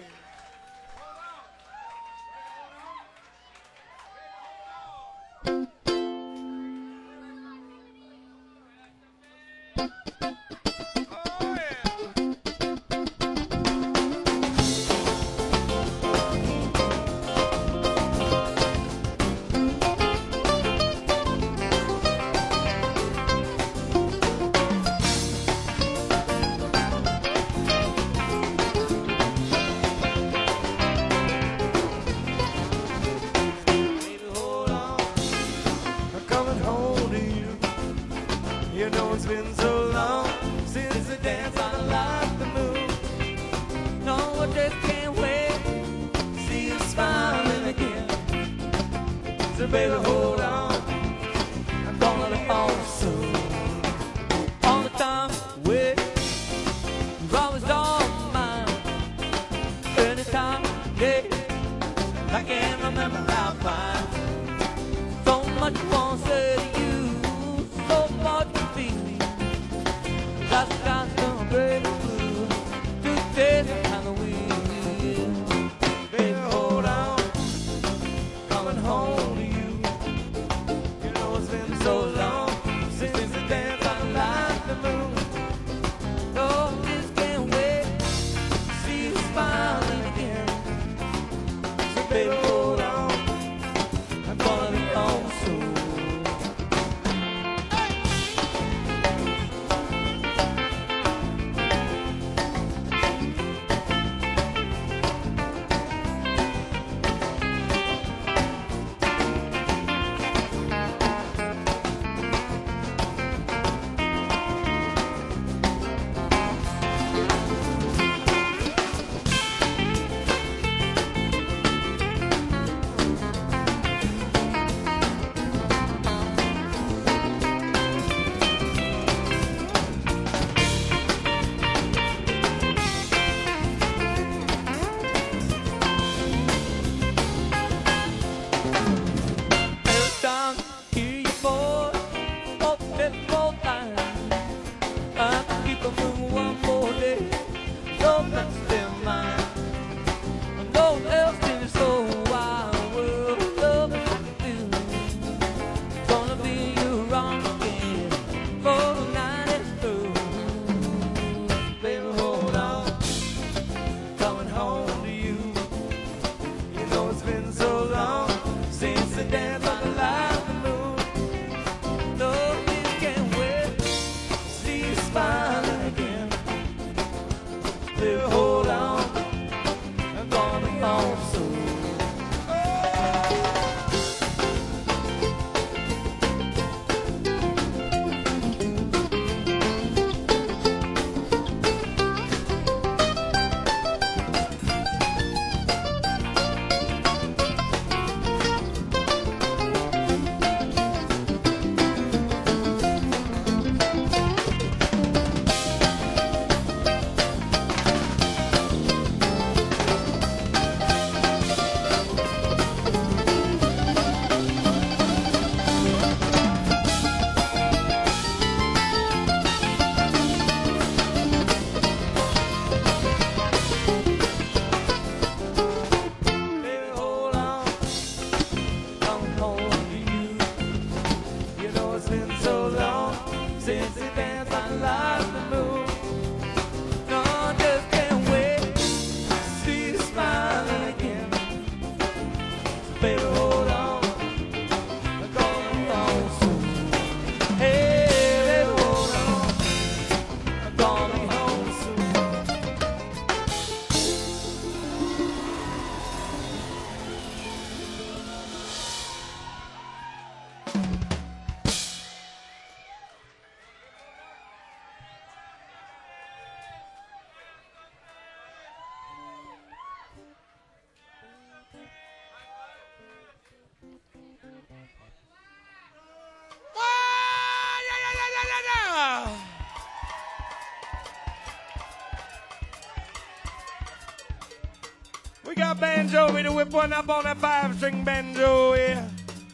Speaker 1: You know it's been so long since the dance I like the move. No, I just can't wait to see you smiling again. So baby, hold on, I'm gonna let home soon. All the time, wait, you're always on mine. Anytime, day, I can't remember how fine. So much I wanna say to you, so much to feel. That's We got banjo, me to whip one up on that 5-string banjo, yeah.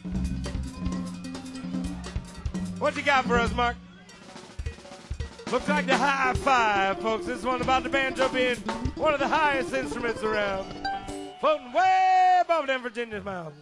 Speaker 1: What you got for us, Mark? Looks like the high five, folks. This one about the banjo being one of the highest instruments around. Floating way above them Virginia mountains.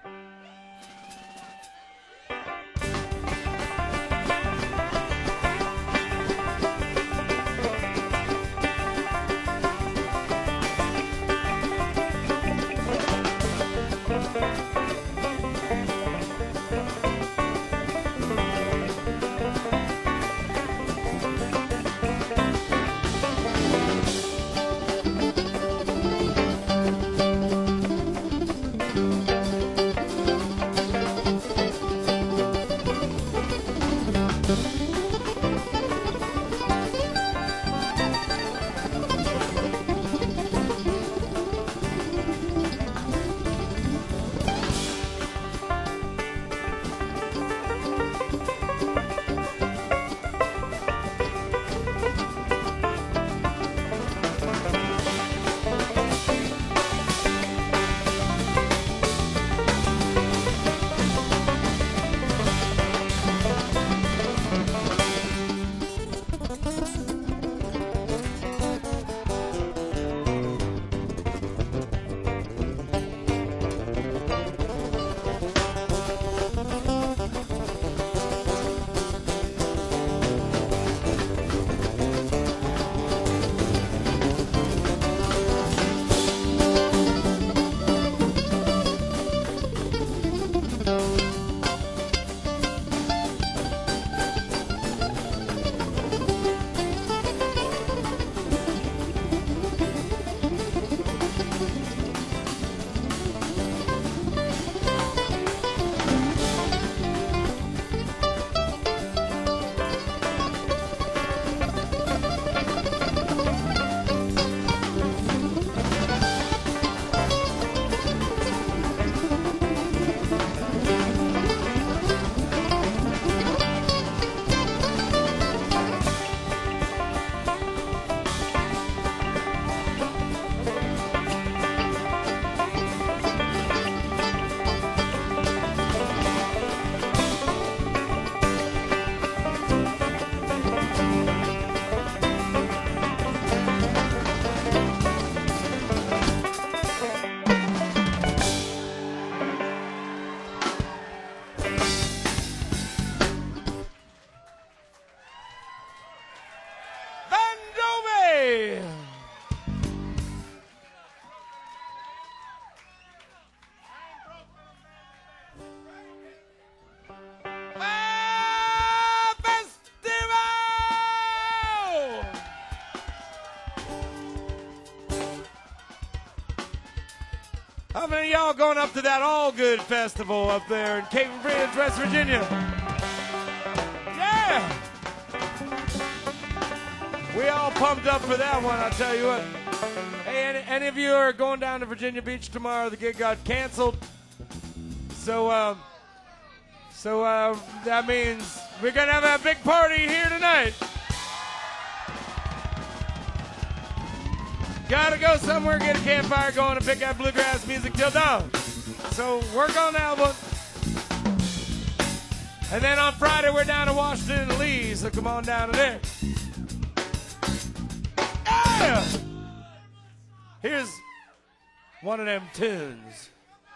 Speaker 1: How many of y'all going up to that All Good Festival up there in Cape Bridge, West Virginia? Yeah! We all pumped up for that one, I tell you what. Hey, any of you are going down to Virginia Beach tomorrow? The gig got canceled. So that means we're going to have a big party here tonight. Gotta go somewhere, get a campfire going, and pick out bluegrass music till dawn. So work on that one. And then on Friday, we're down to Washington and Lee, so come on down to there. Yeah! Here's one of them tunes.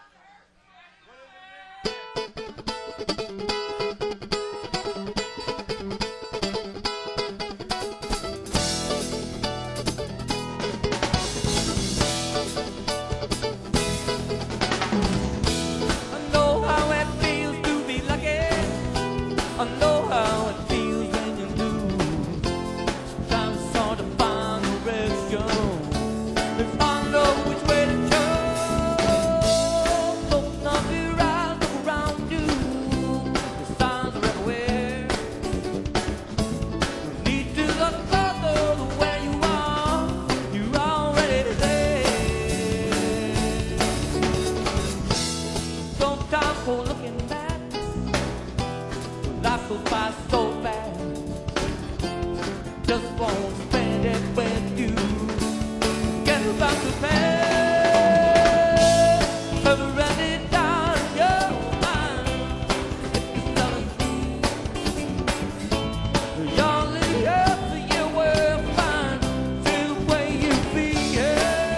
Speaker 2: I know how it feels when you lose. Sometimes it's hard to find direction. To find out which way to turn. just won't spend it with you. Get about the past, have run it down your mind. You're the earth you will find the way you feel.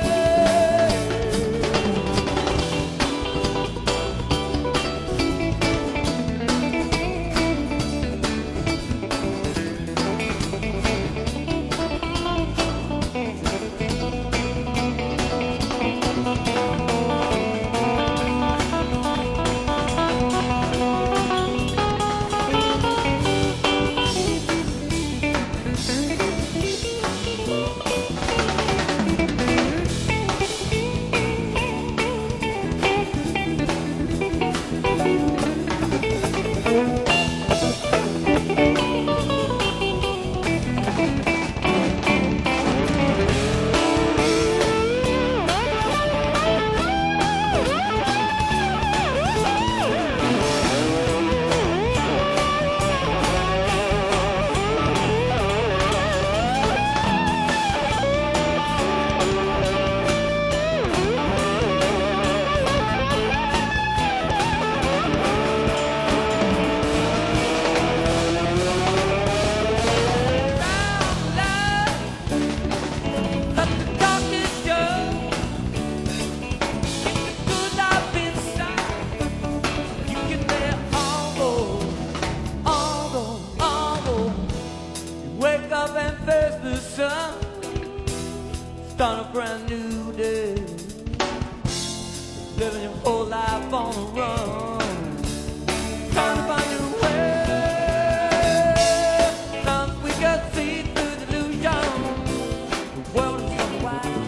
Speaker 2: Wake up and face the sun. Start a brand new day. Living your whole life on the run. Trying to find a way. Now we can see through the illusion. The world is so wide.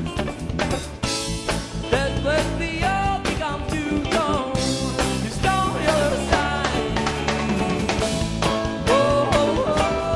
Speaker 2: That's when we all become too young. You stone your side. Oh, oh, oh.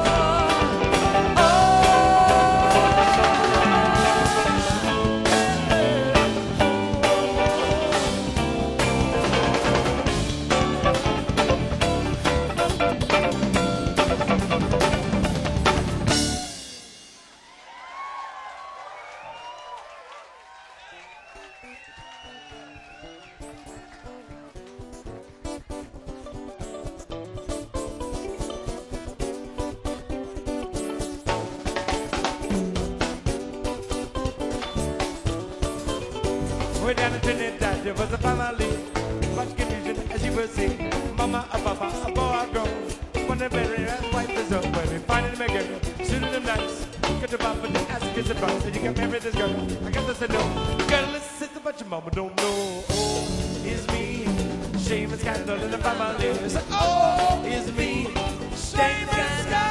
Speaker 1: Way down in Trinidad, there was a family. Much confusion, as you will see. Mama, a papa, a boy, a girl. One of very and wife is up. When we find them again, suited them nice. Get the papa, the ass gets the price. So you can marry this girl. I guess I said no. Girl, listen to what your mama don't know. Oh, it's me. Shame and scandal in the family. So, oh, it's me. Shame and scandal.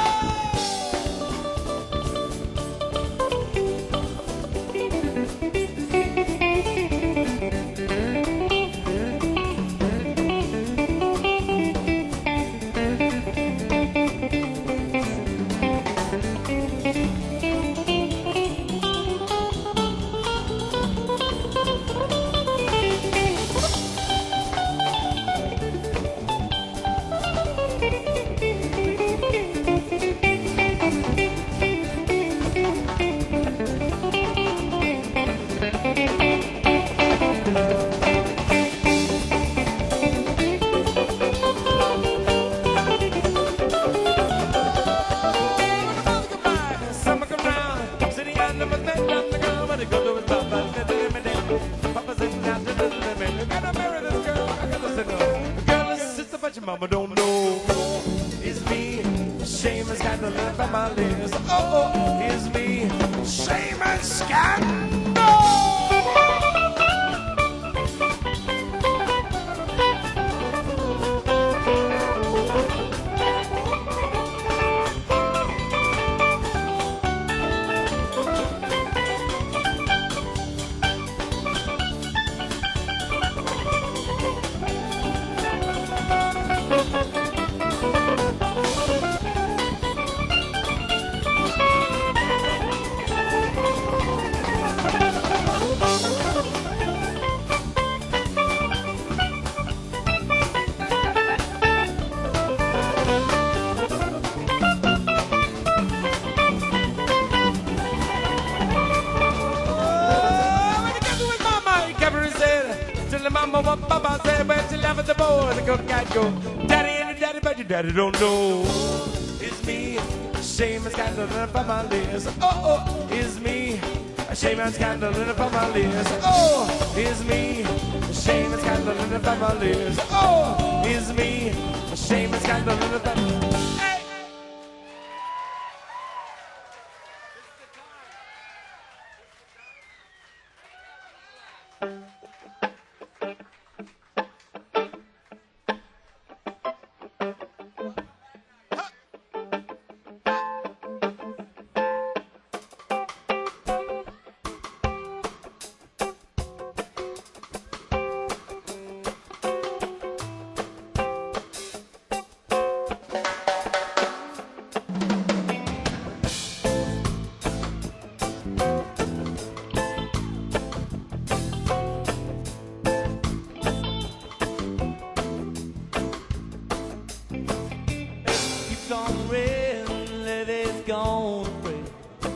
Speaker 1: Mama don't know. It's me. Shame and scandal in the family. Oh, oh, it's me. Shame and scandal. oh, the good guy go. Daddy ain't a daddy, but your daddy don't know. It's me, shame is kind of little for my list. Oh, it's me, shame is kind of little for my list. Oh, it's me, shame is kind of little for my list. Oh, it's me, shame is kind of little for my list. Hey!
Speaker 2: On red, leather's gone red.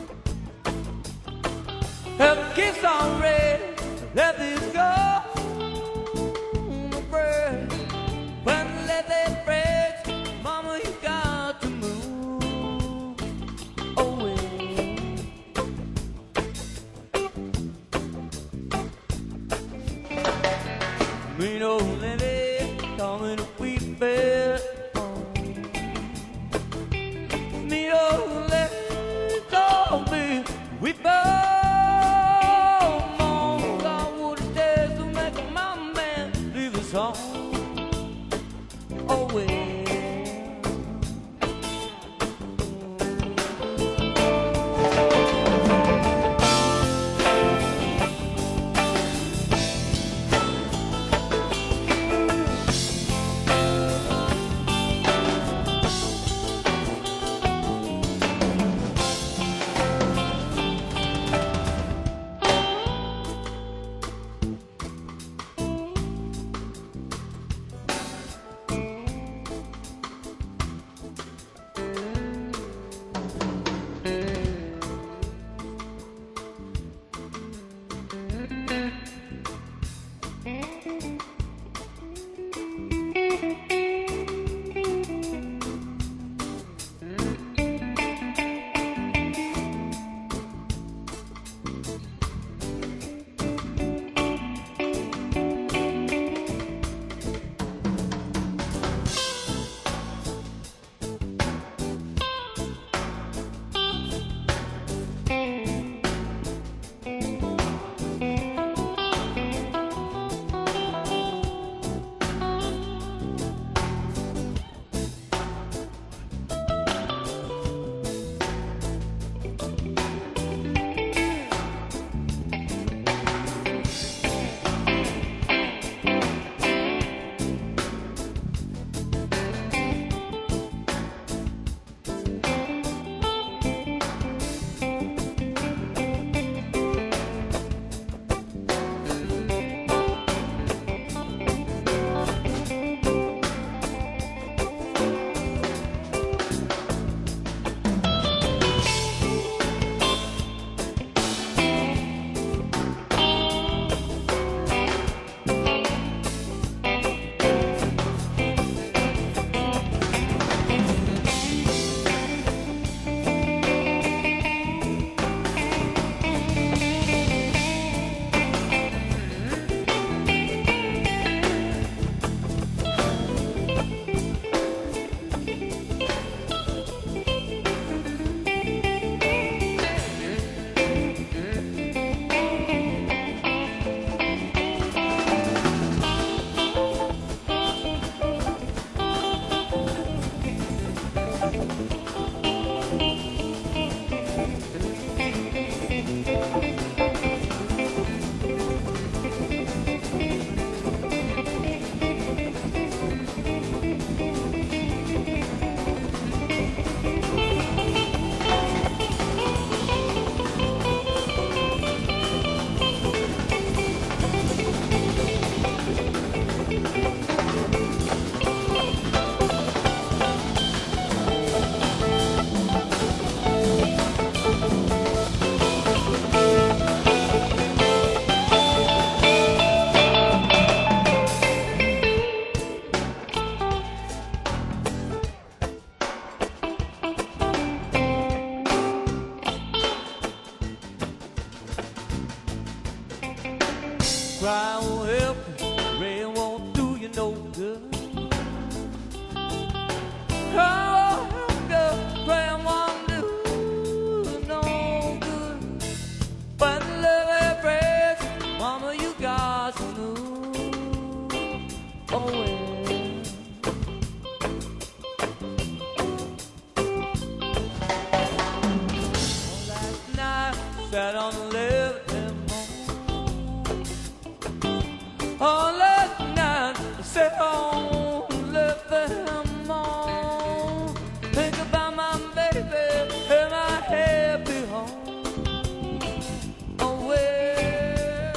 Speaker 2: Have keeps on red, leather's gone red. When leather breaks, mama, you got to move away. Mean old leather coming to weep bed. We both God would it take to make a man leave his home away. Cry won't help you, rain won't do you no good. Cry won't help you, rain won't do no good. When love and breaks, mama, you got to know. Oh well. Last night, sat on the living room. Oh, last night, sat on the living room. Think about my baby and my happy home. Oh well.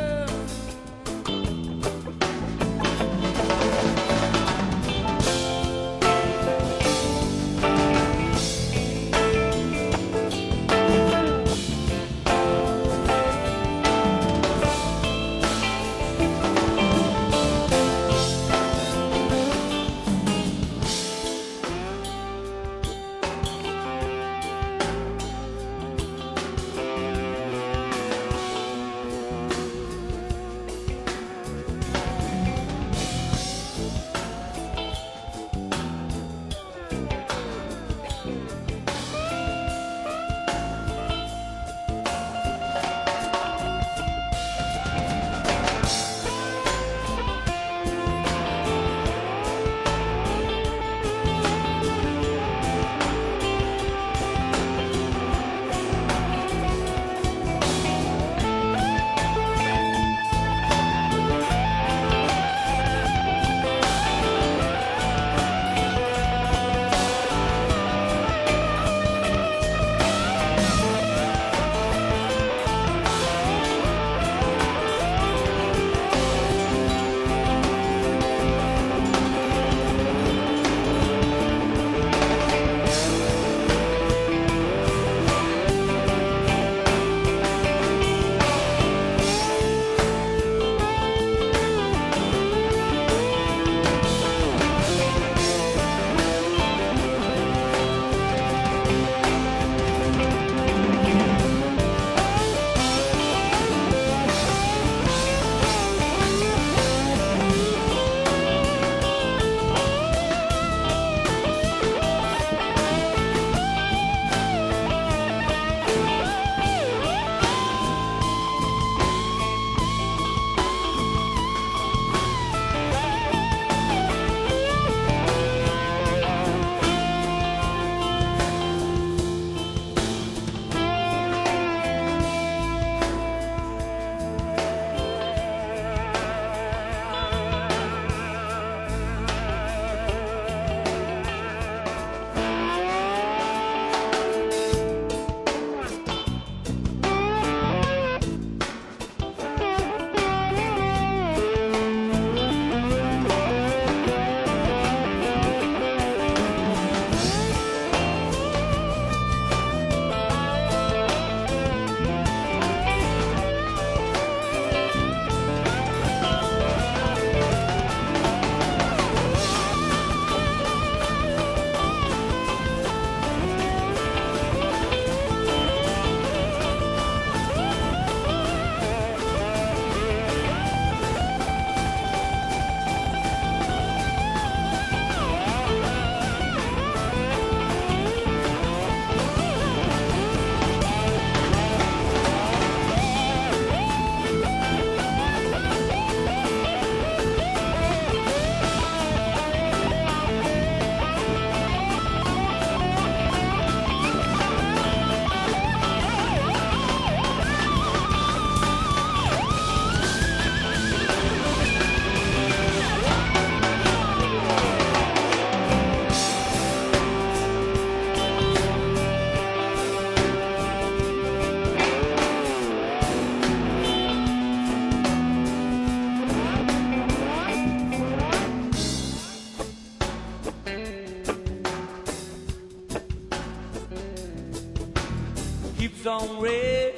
Speaker 2: keeps on red,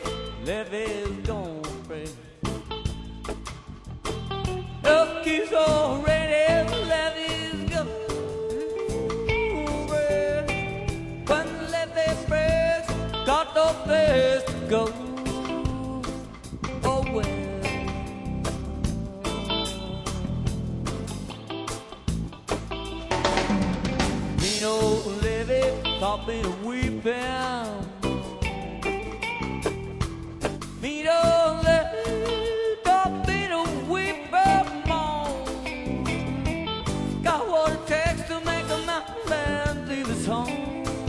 Speaker 2: levees don't pray. Love keeps on red, levees go red. When the levee breaks, got no place to go. Oh well. them. Me don't let the bitter weeper moan. Got what it takes to make a man leave his home.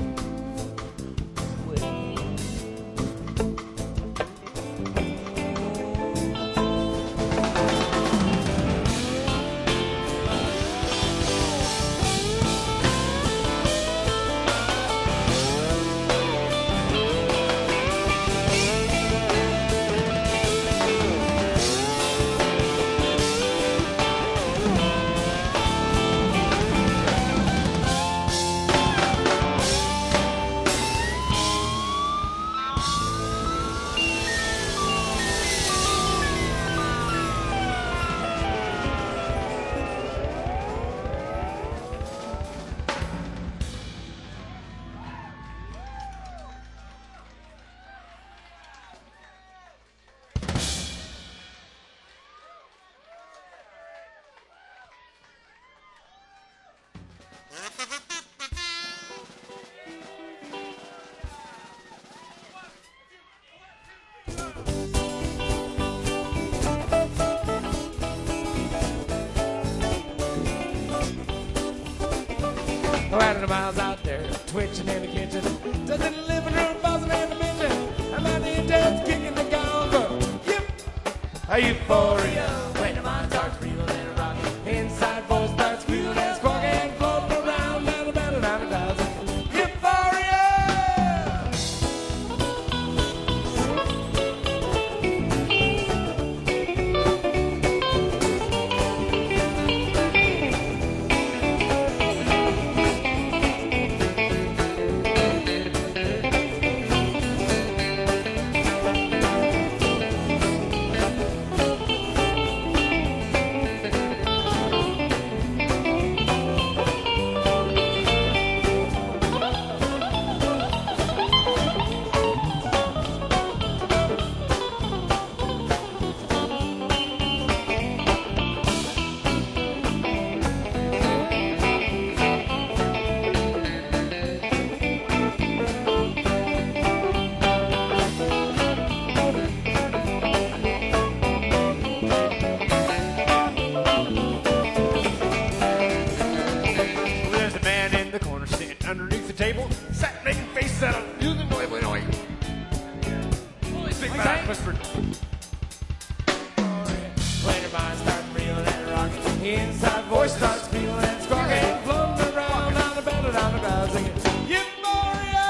Speaker 1: Out of the miles out there, twitching in the kitchen, just in the living room, buzzing in the kitchen. I'm at the intense kicking the gong. Yep, a euphoria. When the mind starts reeling and rocking, inside voice starts squealing and squawking, floating around down the battle down the thousand. Euphoria. Underneath the table, sat making faces at him, using noise. Holy big man whispered. When your mind starts reeling and rocking, inside voice starts feeling and squawking, floating around on the bed and on the ground singing, Euphoria!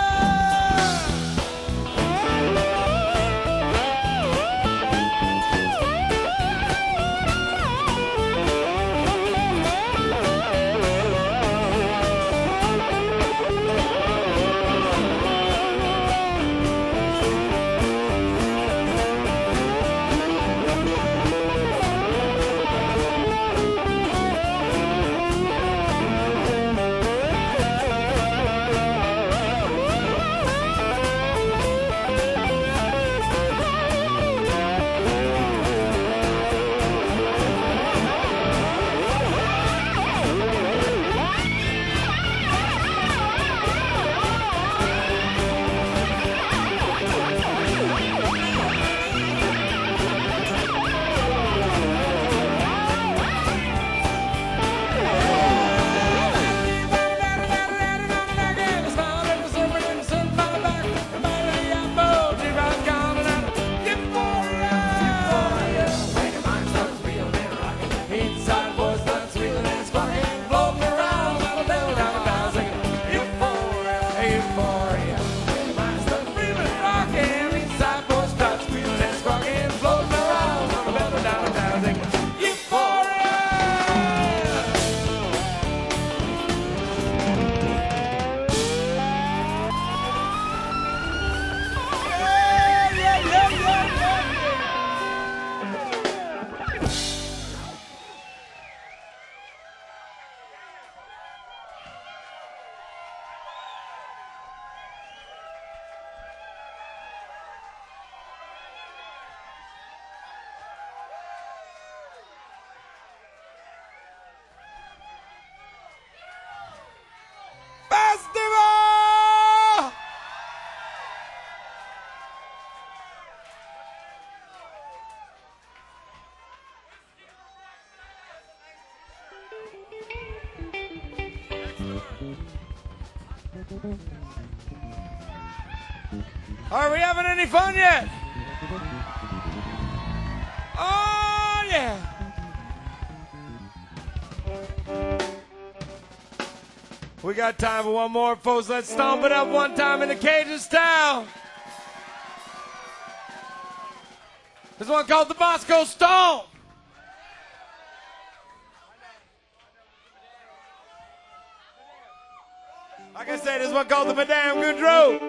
Speaker 1: Are we having any fun yet? Oh, yeah. We got time for one more, folks. Let's stomp it up one time in the Cajun style. This one called the Bosco Stomp. Like I said, this one called the Madame Goudreau.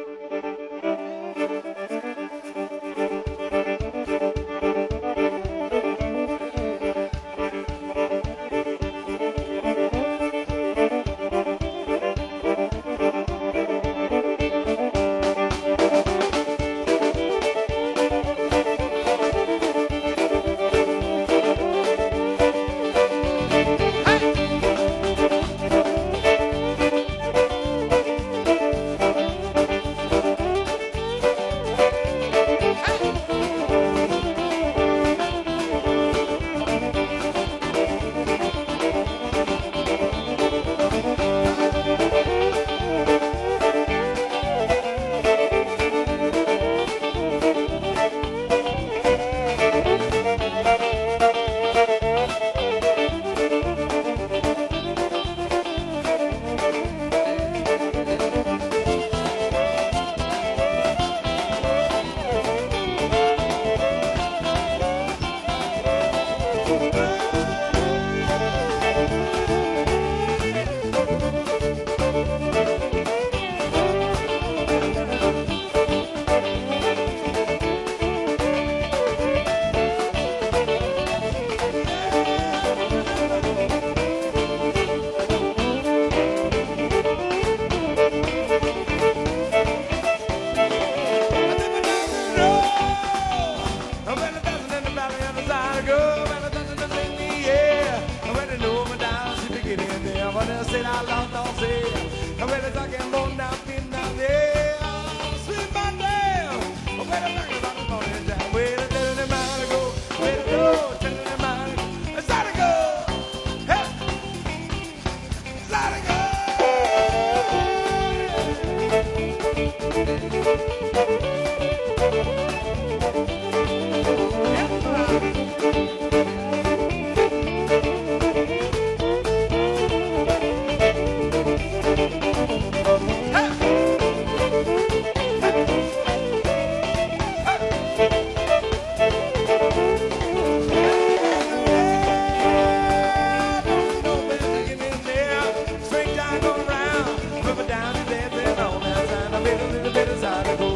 Speaker 1: Down to death and on that side, a little bit of side to go.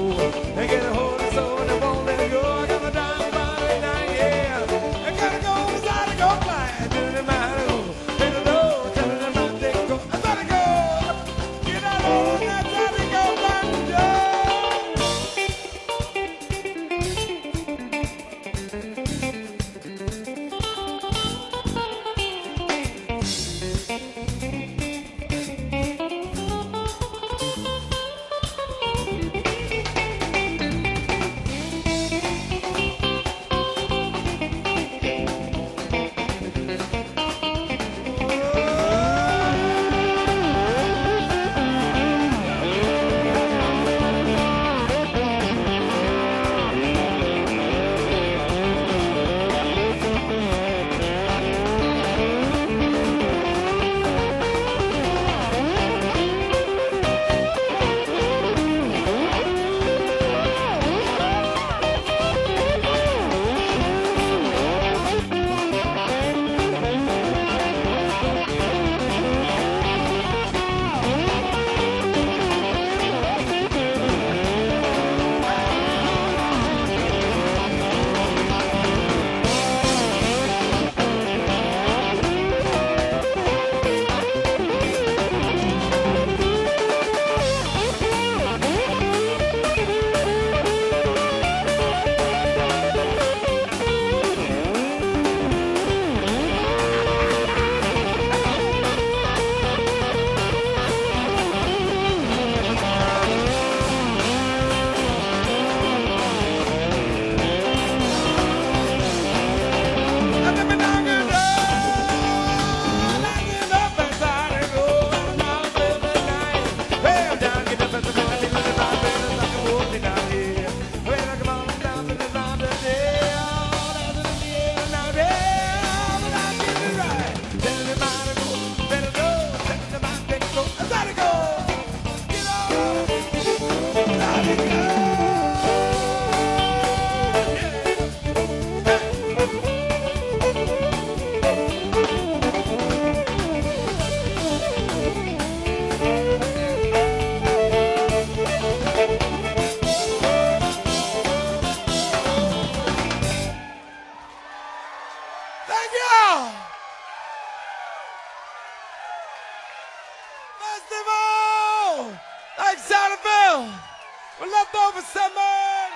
Speaker 1: for Leftover Summer.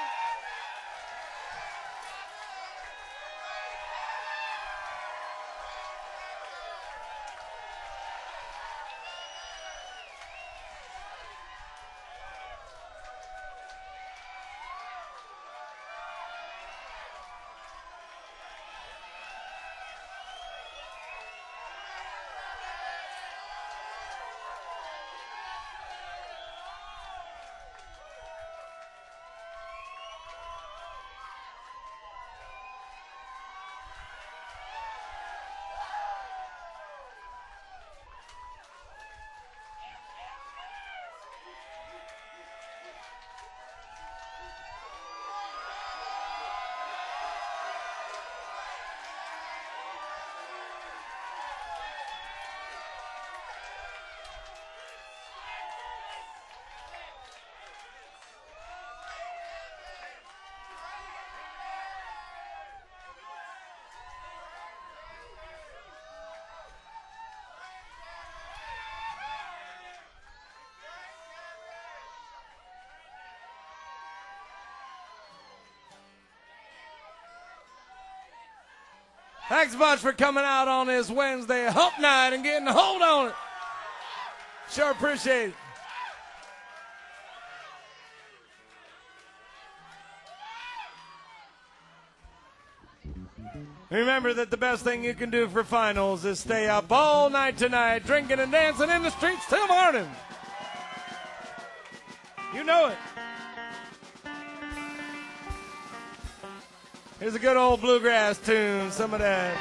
Speaker 1: Thanks a bunch for coming out on this Wednesday hump night and getting a hold on it. Sure appreciate it. Remember that the best thing you can do for finals is stay up all night tonight, drinking and dancing in the streets till morning. You know it. Here's a good old bluegrass tune, some of that.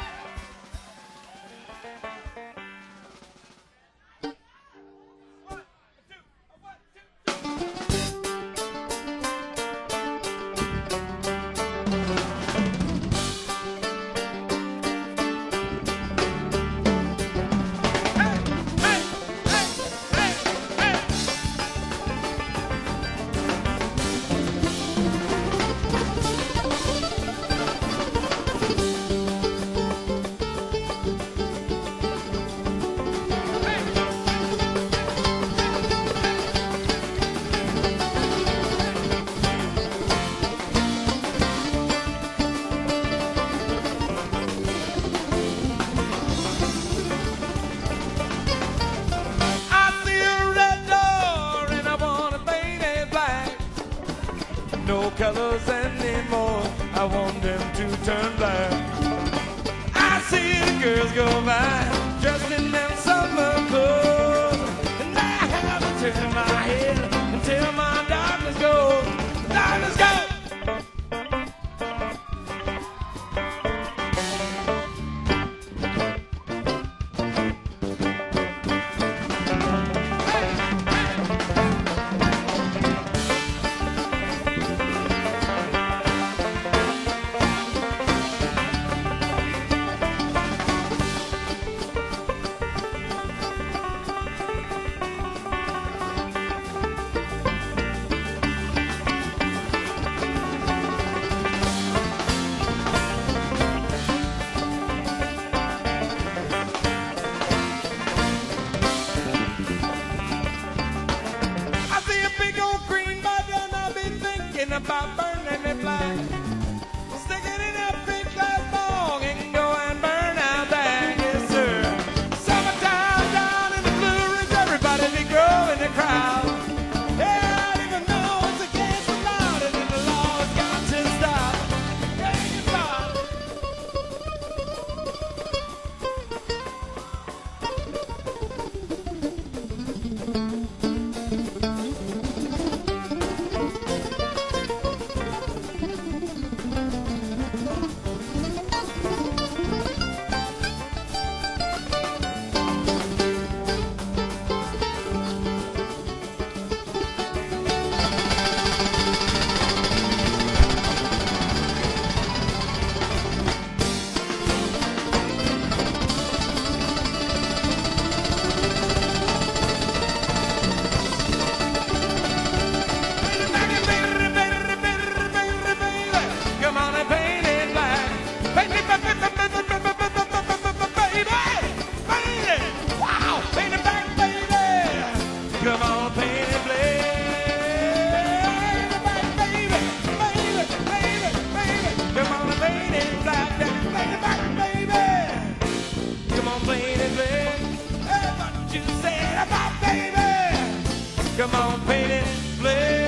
Speaker 1: No colors anymore, I want them to turn black. I see the girls go by, dressed in them summer clothes, and I have to turn my head until my darkness goes. Darkness goes! About burning it black, stick it in a big glass bong and go and burn out that, yes sir. Summertime down in the Blue Ridge, everybody be growing the crowd. Yeah, even though it's against the law, and then the law's got to stop. Take it back. on, paint it black.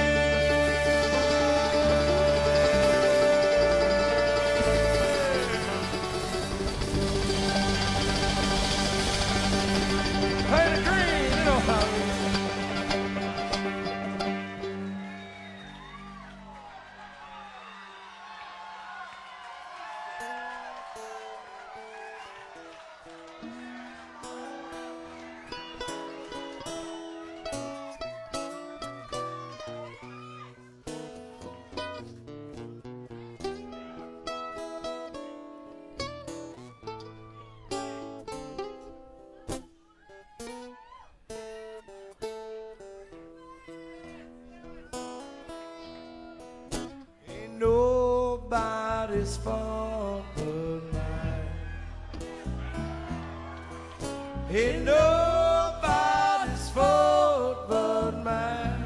Speaker 1: Paint it green, you know how it is. Nobody's fault but mine. Ain't nobody's fault but mine.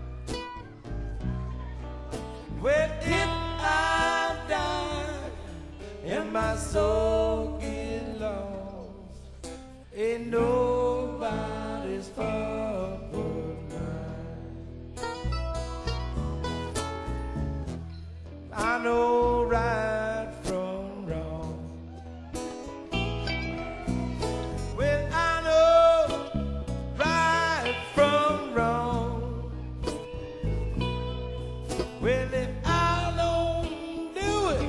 Speaker 1: Well, if I die and my soul get lost, ain't nobody's fault but mine. I know right from wrong. Well, I know right from wrong. Well, if I don't do it,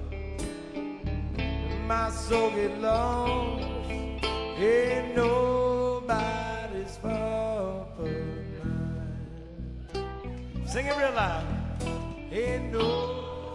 Speaker 1: my soul get lost. Ain't nobody's fault but mine. Sing it real loud. Ain't no.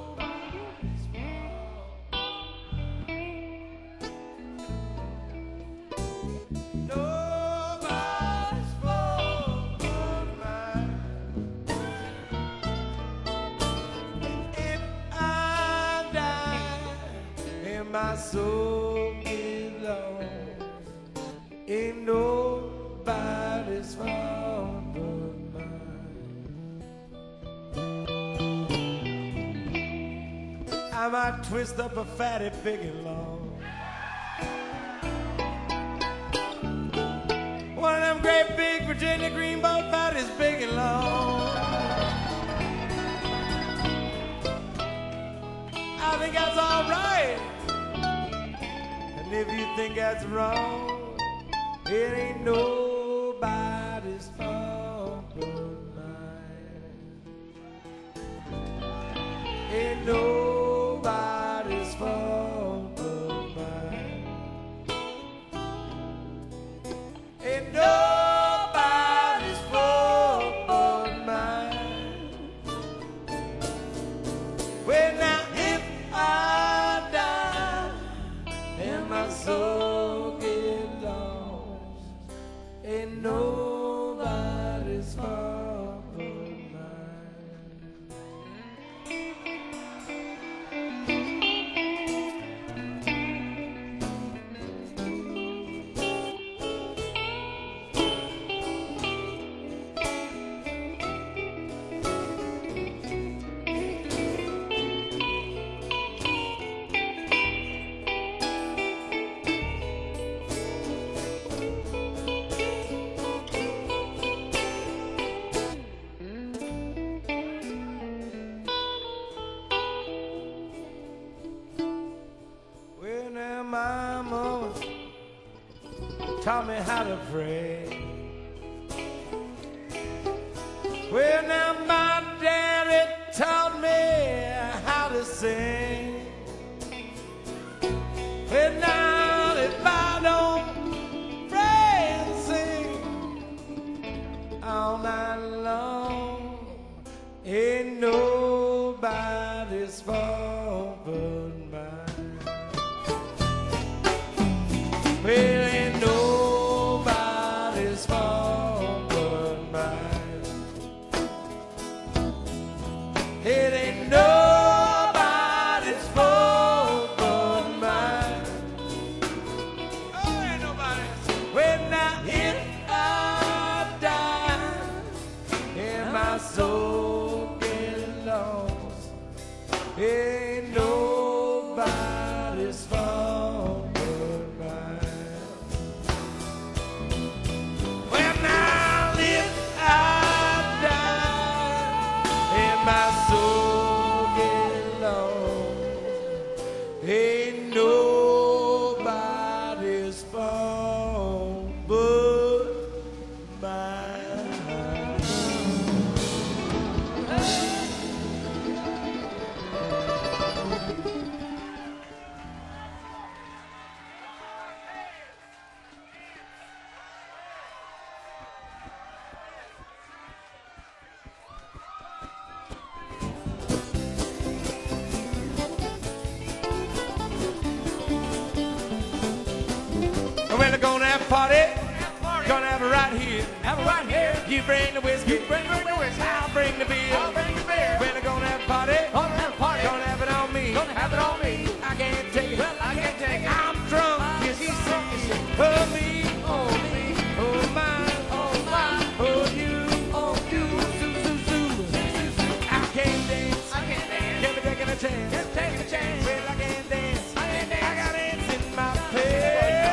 Speaker 1: My soul get lost. Ain't nobody's fault but mine. I might twist up a fatty pig and long. One of them great big Virginia green ball fatties, big and long. I think that's all right. And if you think that's wrong, it ain't nobody's fault but mine. Ain't nobody's fault but mine. Ain't nobody's fault but mine. Well, now if I die and my soul get lost, ain't nobody's fault but mine. Well, now my mama taught me how to pray. Well, now my daddy taught me how to sing. Well, now if I don't pray and sing all night long, ain't nobody's fault but mine. Well, ain't nobody's fault but mine. It ain't nobody's fault but mine. Oh, ain't nobody's. Well, now if I die and my soul gets lost, ain't nobody's fault but mine. Well, now if I my soul get lost. Ain't nobody's fault but mine. Well, we're gonna have a party. Gonna have it right here.
Speaker 2: Have it right here.
Speaker 1: You bring the whiskey.
Speaker 2: You bring the whiskey.
Speaker 1: I'll bring the beer.
Speaker 2: I'll bring the beer.
Speaker 1: We're gonna have a party.
Speaker 2: Gonna have a party.
Speaker 1: Gonna have it on me.
Speaker 2: Gonna have it on me.
Speaker 1: I can't take it.
Speaker 2: Well, I can't take it.
Speaker 1: I'm drunk. You see, oh me,
Speaker 2: Oh, me.
Speaker 1: oh mine,
Speaker 2: Oh, my.
Speaker 1: oh you,
Speaker 2: Oh, you.
Speaker 1: zoo, zoo, zoo. I can't dance.
Speaker 2: I can't dance.
Speaker 1: Can't be taking a chance.
Speaker 2: Can't take a chance.
Speaker 1: Well, I can't dance.
Speaker 2: I can't dance.
Speaker 1: I got ants in my pants.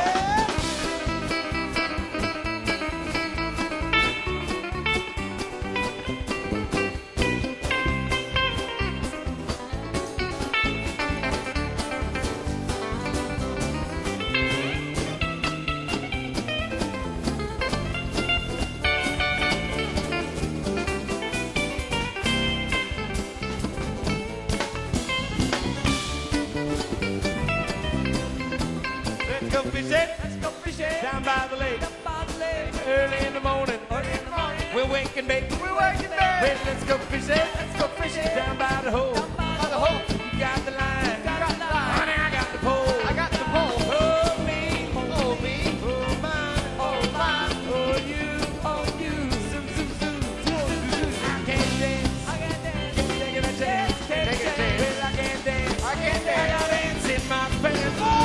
Speaker 1: Let's go fishing.
Speaker 2: Let's go fishing.
Speaker 1: Down by the lake.
Speaker 2: Down by the lake.
Speaker 1: Early in the morning.
Speaker 2: Early in the morning.
Speaker 1: We'll wake and bake.
Speaker 2: We're working there.
Speaker 1: Well, let's go fishing.
Speaker 2: Let's go fishing.
Speaker 1: Down by the hole.
Speaker 2: Down by the hole.
Speaker 1: You got the line.
Speaker 2: Got the line.
Speaker 1: Honey, I got the pole.
Speaker 2: I got the pole.
Speaker 1: Oh, me.
Speaker 2: Oh, me.
Speaker 1: Oh, mine.
Speaker 2: Oh, mine.
Speaker 1: Oh, you.
Speaker 2: Oh, you.
Speaker 1: Zoom, zoom, zoom. I can't dance.
Speaker 2: I can't dance.
Speaker 1: Can't take a chance.
Speaker 2: Take a chance.
Speaker 1: Well, I can't dance.
Speaker 2: I can't
Speaker 1: I
Speaker 2: dance.
Speaker 1: got ants in my pants. Oh!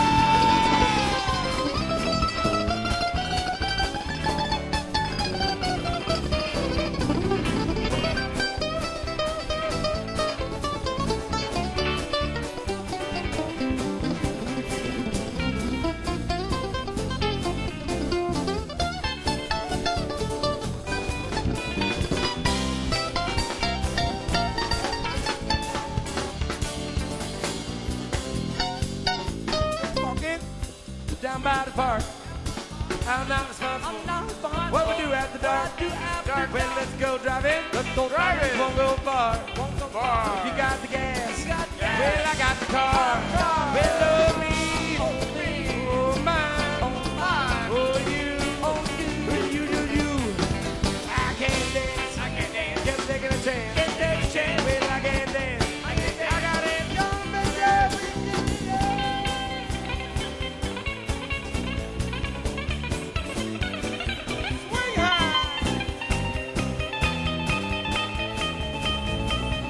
Speaker 1: Walking down by the park. I'm not responsible.
Speaker 2: I'm not responsible.
Speaker 1: What we do after dark?
Speaker 2: What we do after
Speaker 1: Well,
Speaker 2: dark.
Speaker 1: let's go driving.
Speaker 2: Let's go driving.
Speaker 1: Won't go far.
Speaker 2: Won't go far.
Speaker 1: You got the gas.
Speaker 2: You got the gas.
Speaker 1: Well, I got the car.
Speaker 2: Car.
Speaker 1: Well, oh me.
Speaker 2: Oh, me.
Speaker 1: Oh mine.
Speaker 2: Oh, mine.
Speaker 1: Oh you.
Speaker 2: Oh, you.
Speaker 1: You. I can't dance.
Speaker 2: I can't dance.
Speaker 1: Just taking a chance.
Speaker 2: Can't take a chance.
Speaker 1: Well, I can't dance.
Speaker 2: I can't dance.
Speaker 1: I got it. Swing high.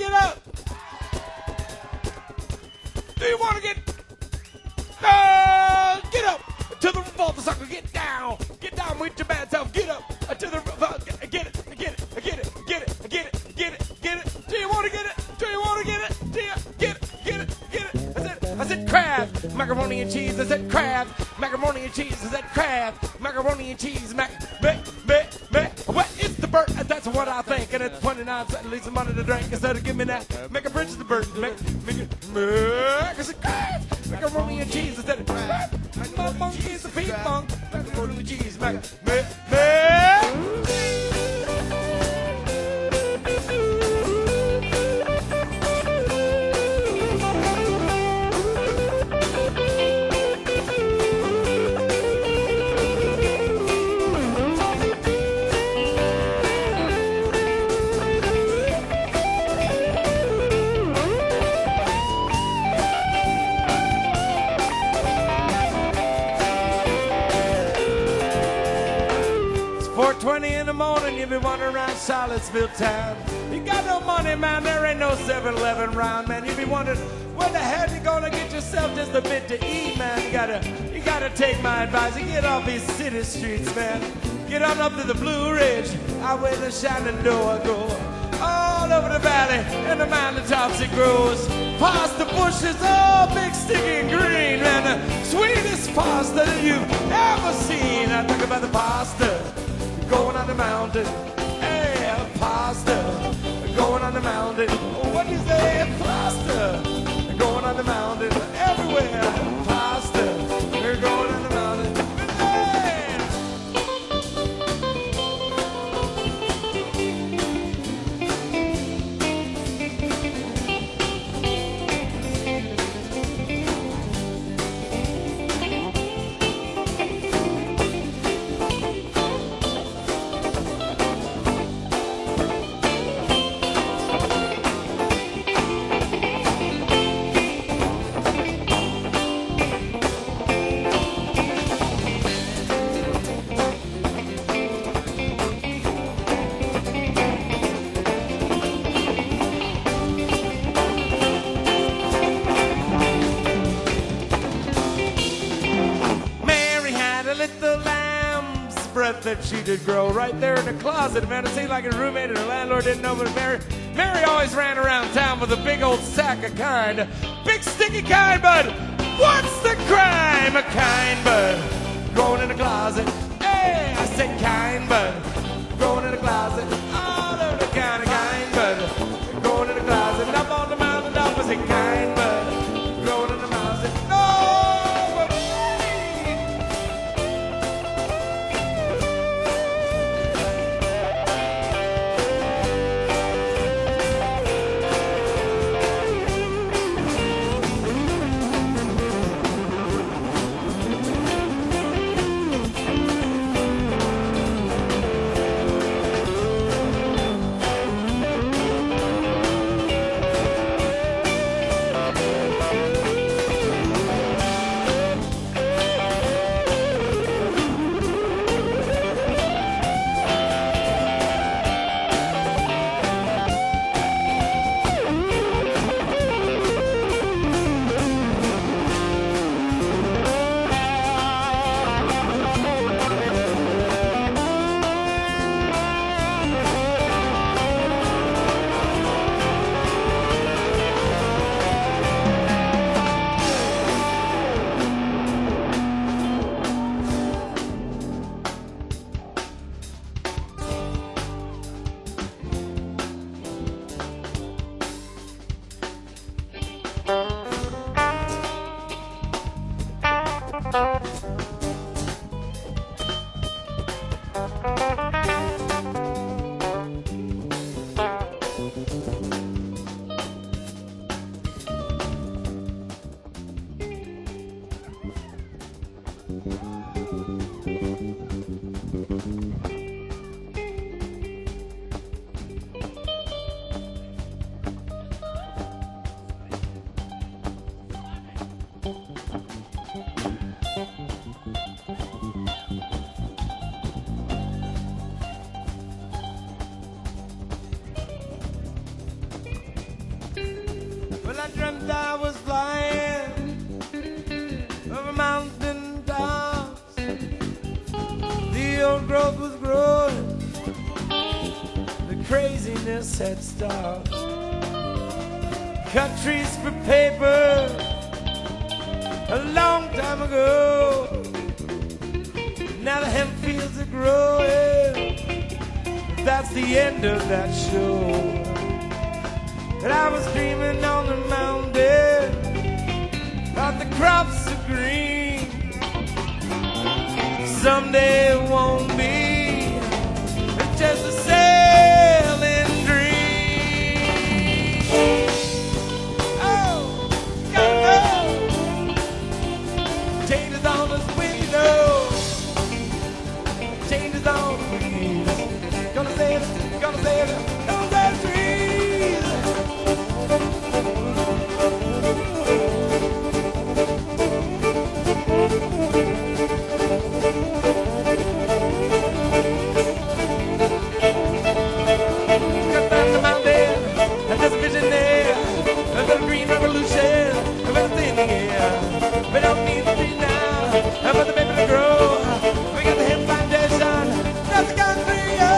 Speaker 1: get up? Do you want to get up to the revolver sucker? Get down with your bad self. Get up to the revolver. Get it. Do you want to get it? I said crab, macaroni and cheese. I said crab, macaroni and cheese. I said crab, macaroni and cheese. What is the bird? That's what I think. And it's 29 cents, at least some money to drink. Instead of give me that, make a bridge to the bird. Make it. I said crab, macaroni and cheese. I said crab, my monkey is a beef funk. Macaroni and cheese. It's 4:20 in the morning, you be wandering around Charlottesville town. You got no money, man, there ain't no 7-Eleven round, man. You be wondering, where the hell you gonna get yourself just a bit to eat, man? You gotta take my advice and get off these city streets, man. Get on up to the Blue Ridge, out where the Shenandoah goes. All over the valley and the mountaintops it grows. Past the bushes, all big, sticky, and green, man. The sweetest pasta that you've ever seen. I talk about the pasta going on the mountain. Hey, pasta going on the mountain. What do you say? Pasta going on the mountain. Everywhere, pasta going on the mountain. Hey. That she did grow right there in the closet, man. It seemed like her roommate and her landlord didn't know, but Mary always ran around town with a big old sack of kind, big sticky kind bud. What's the crime? A kind bud growing in the closet. Hey, I said kind bud growing in the closet. All over the kind of kind bud growing in the closet. And up on the mountain top was a kind bud growing in the closet. No. the old growth was growing, the craziness had stopped. Cut trees for paper a long time ago. Now the hemp fields are growing. That's the end of that show. And I was dreaming on the mountain about the crops are green. Someday it won't be. It's just a sailing dream. Oh, gotta go. Changes on the window. Changes on the breeze. Gonna save it, gonna save it, gonna save the trees. We don't need the tree now, but the baby to grow. We got the hemp foundation, that's the country.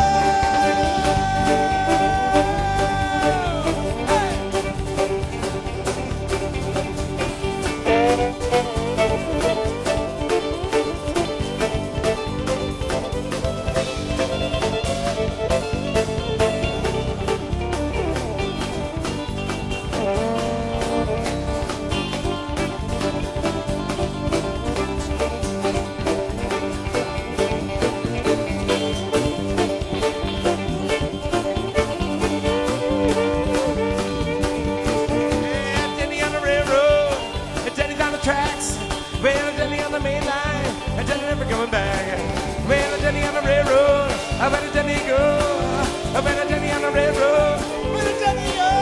Speaker 1: Tracks, well, Jenny on the main line, and Jenny never coming back. Well, Jenny on the railroad, where did Jenny go? Where did Jenny on the railroad? Where did Jenny go?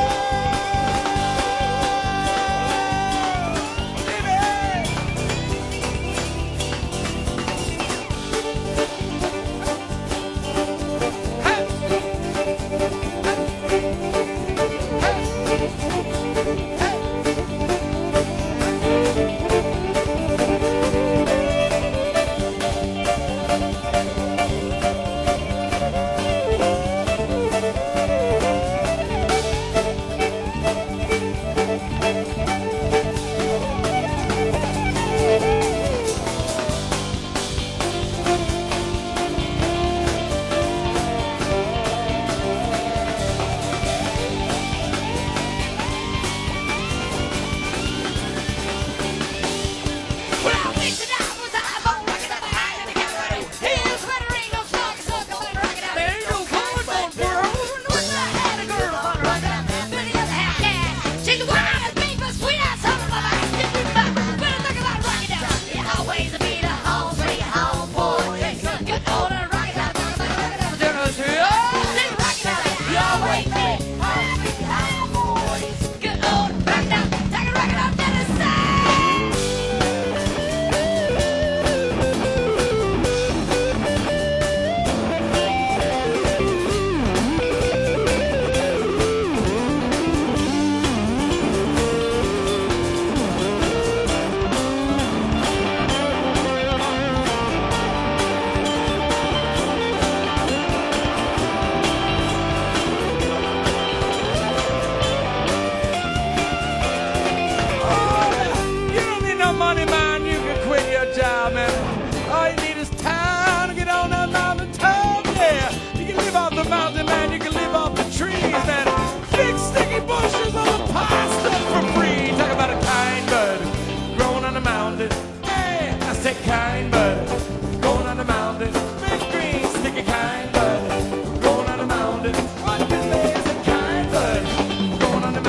Speaker 1: Mountain man, you can live off the trees and big sticky bushes on the pasta for free. Talk about a kind bud growing on the mountain. Hey, I said kind bud growing on the mountain. Big green sticky kind bud growing on the mountain. What is this? A kind bud growing on the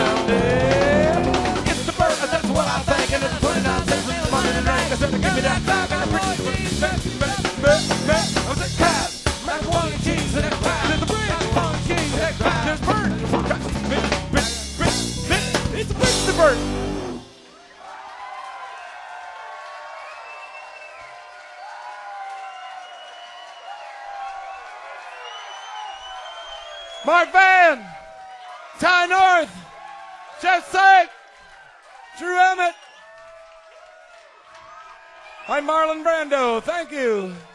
Speaker 1: mountain. It's the bird, that's what I think, and it's 29 cents in the money tonight. I said, give me that back, I'm pretty. I was a cat, macaroni and cheese, and that pie. It's Christopher. Mark Van, Ty North, Jeff Syke, Drew Emmett. I'm Marlon Brando. Thank you.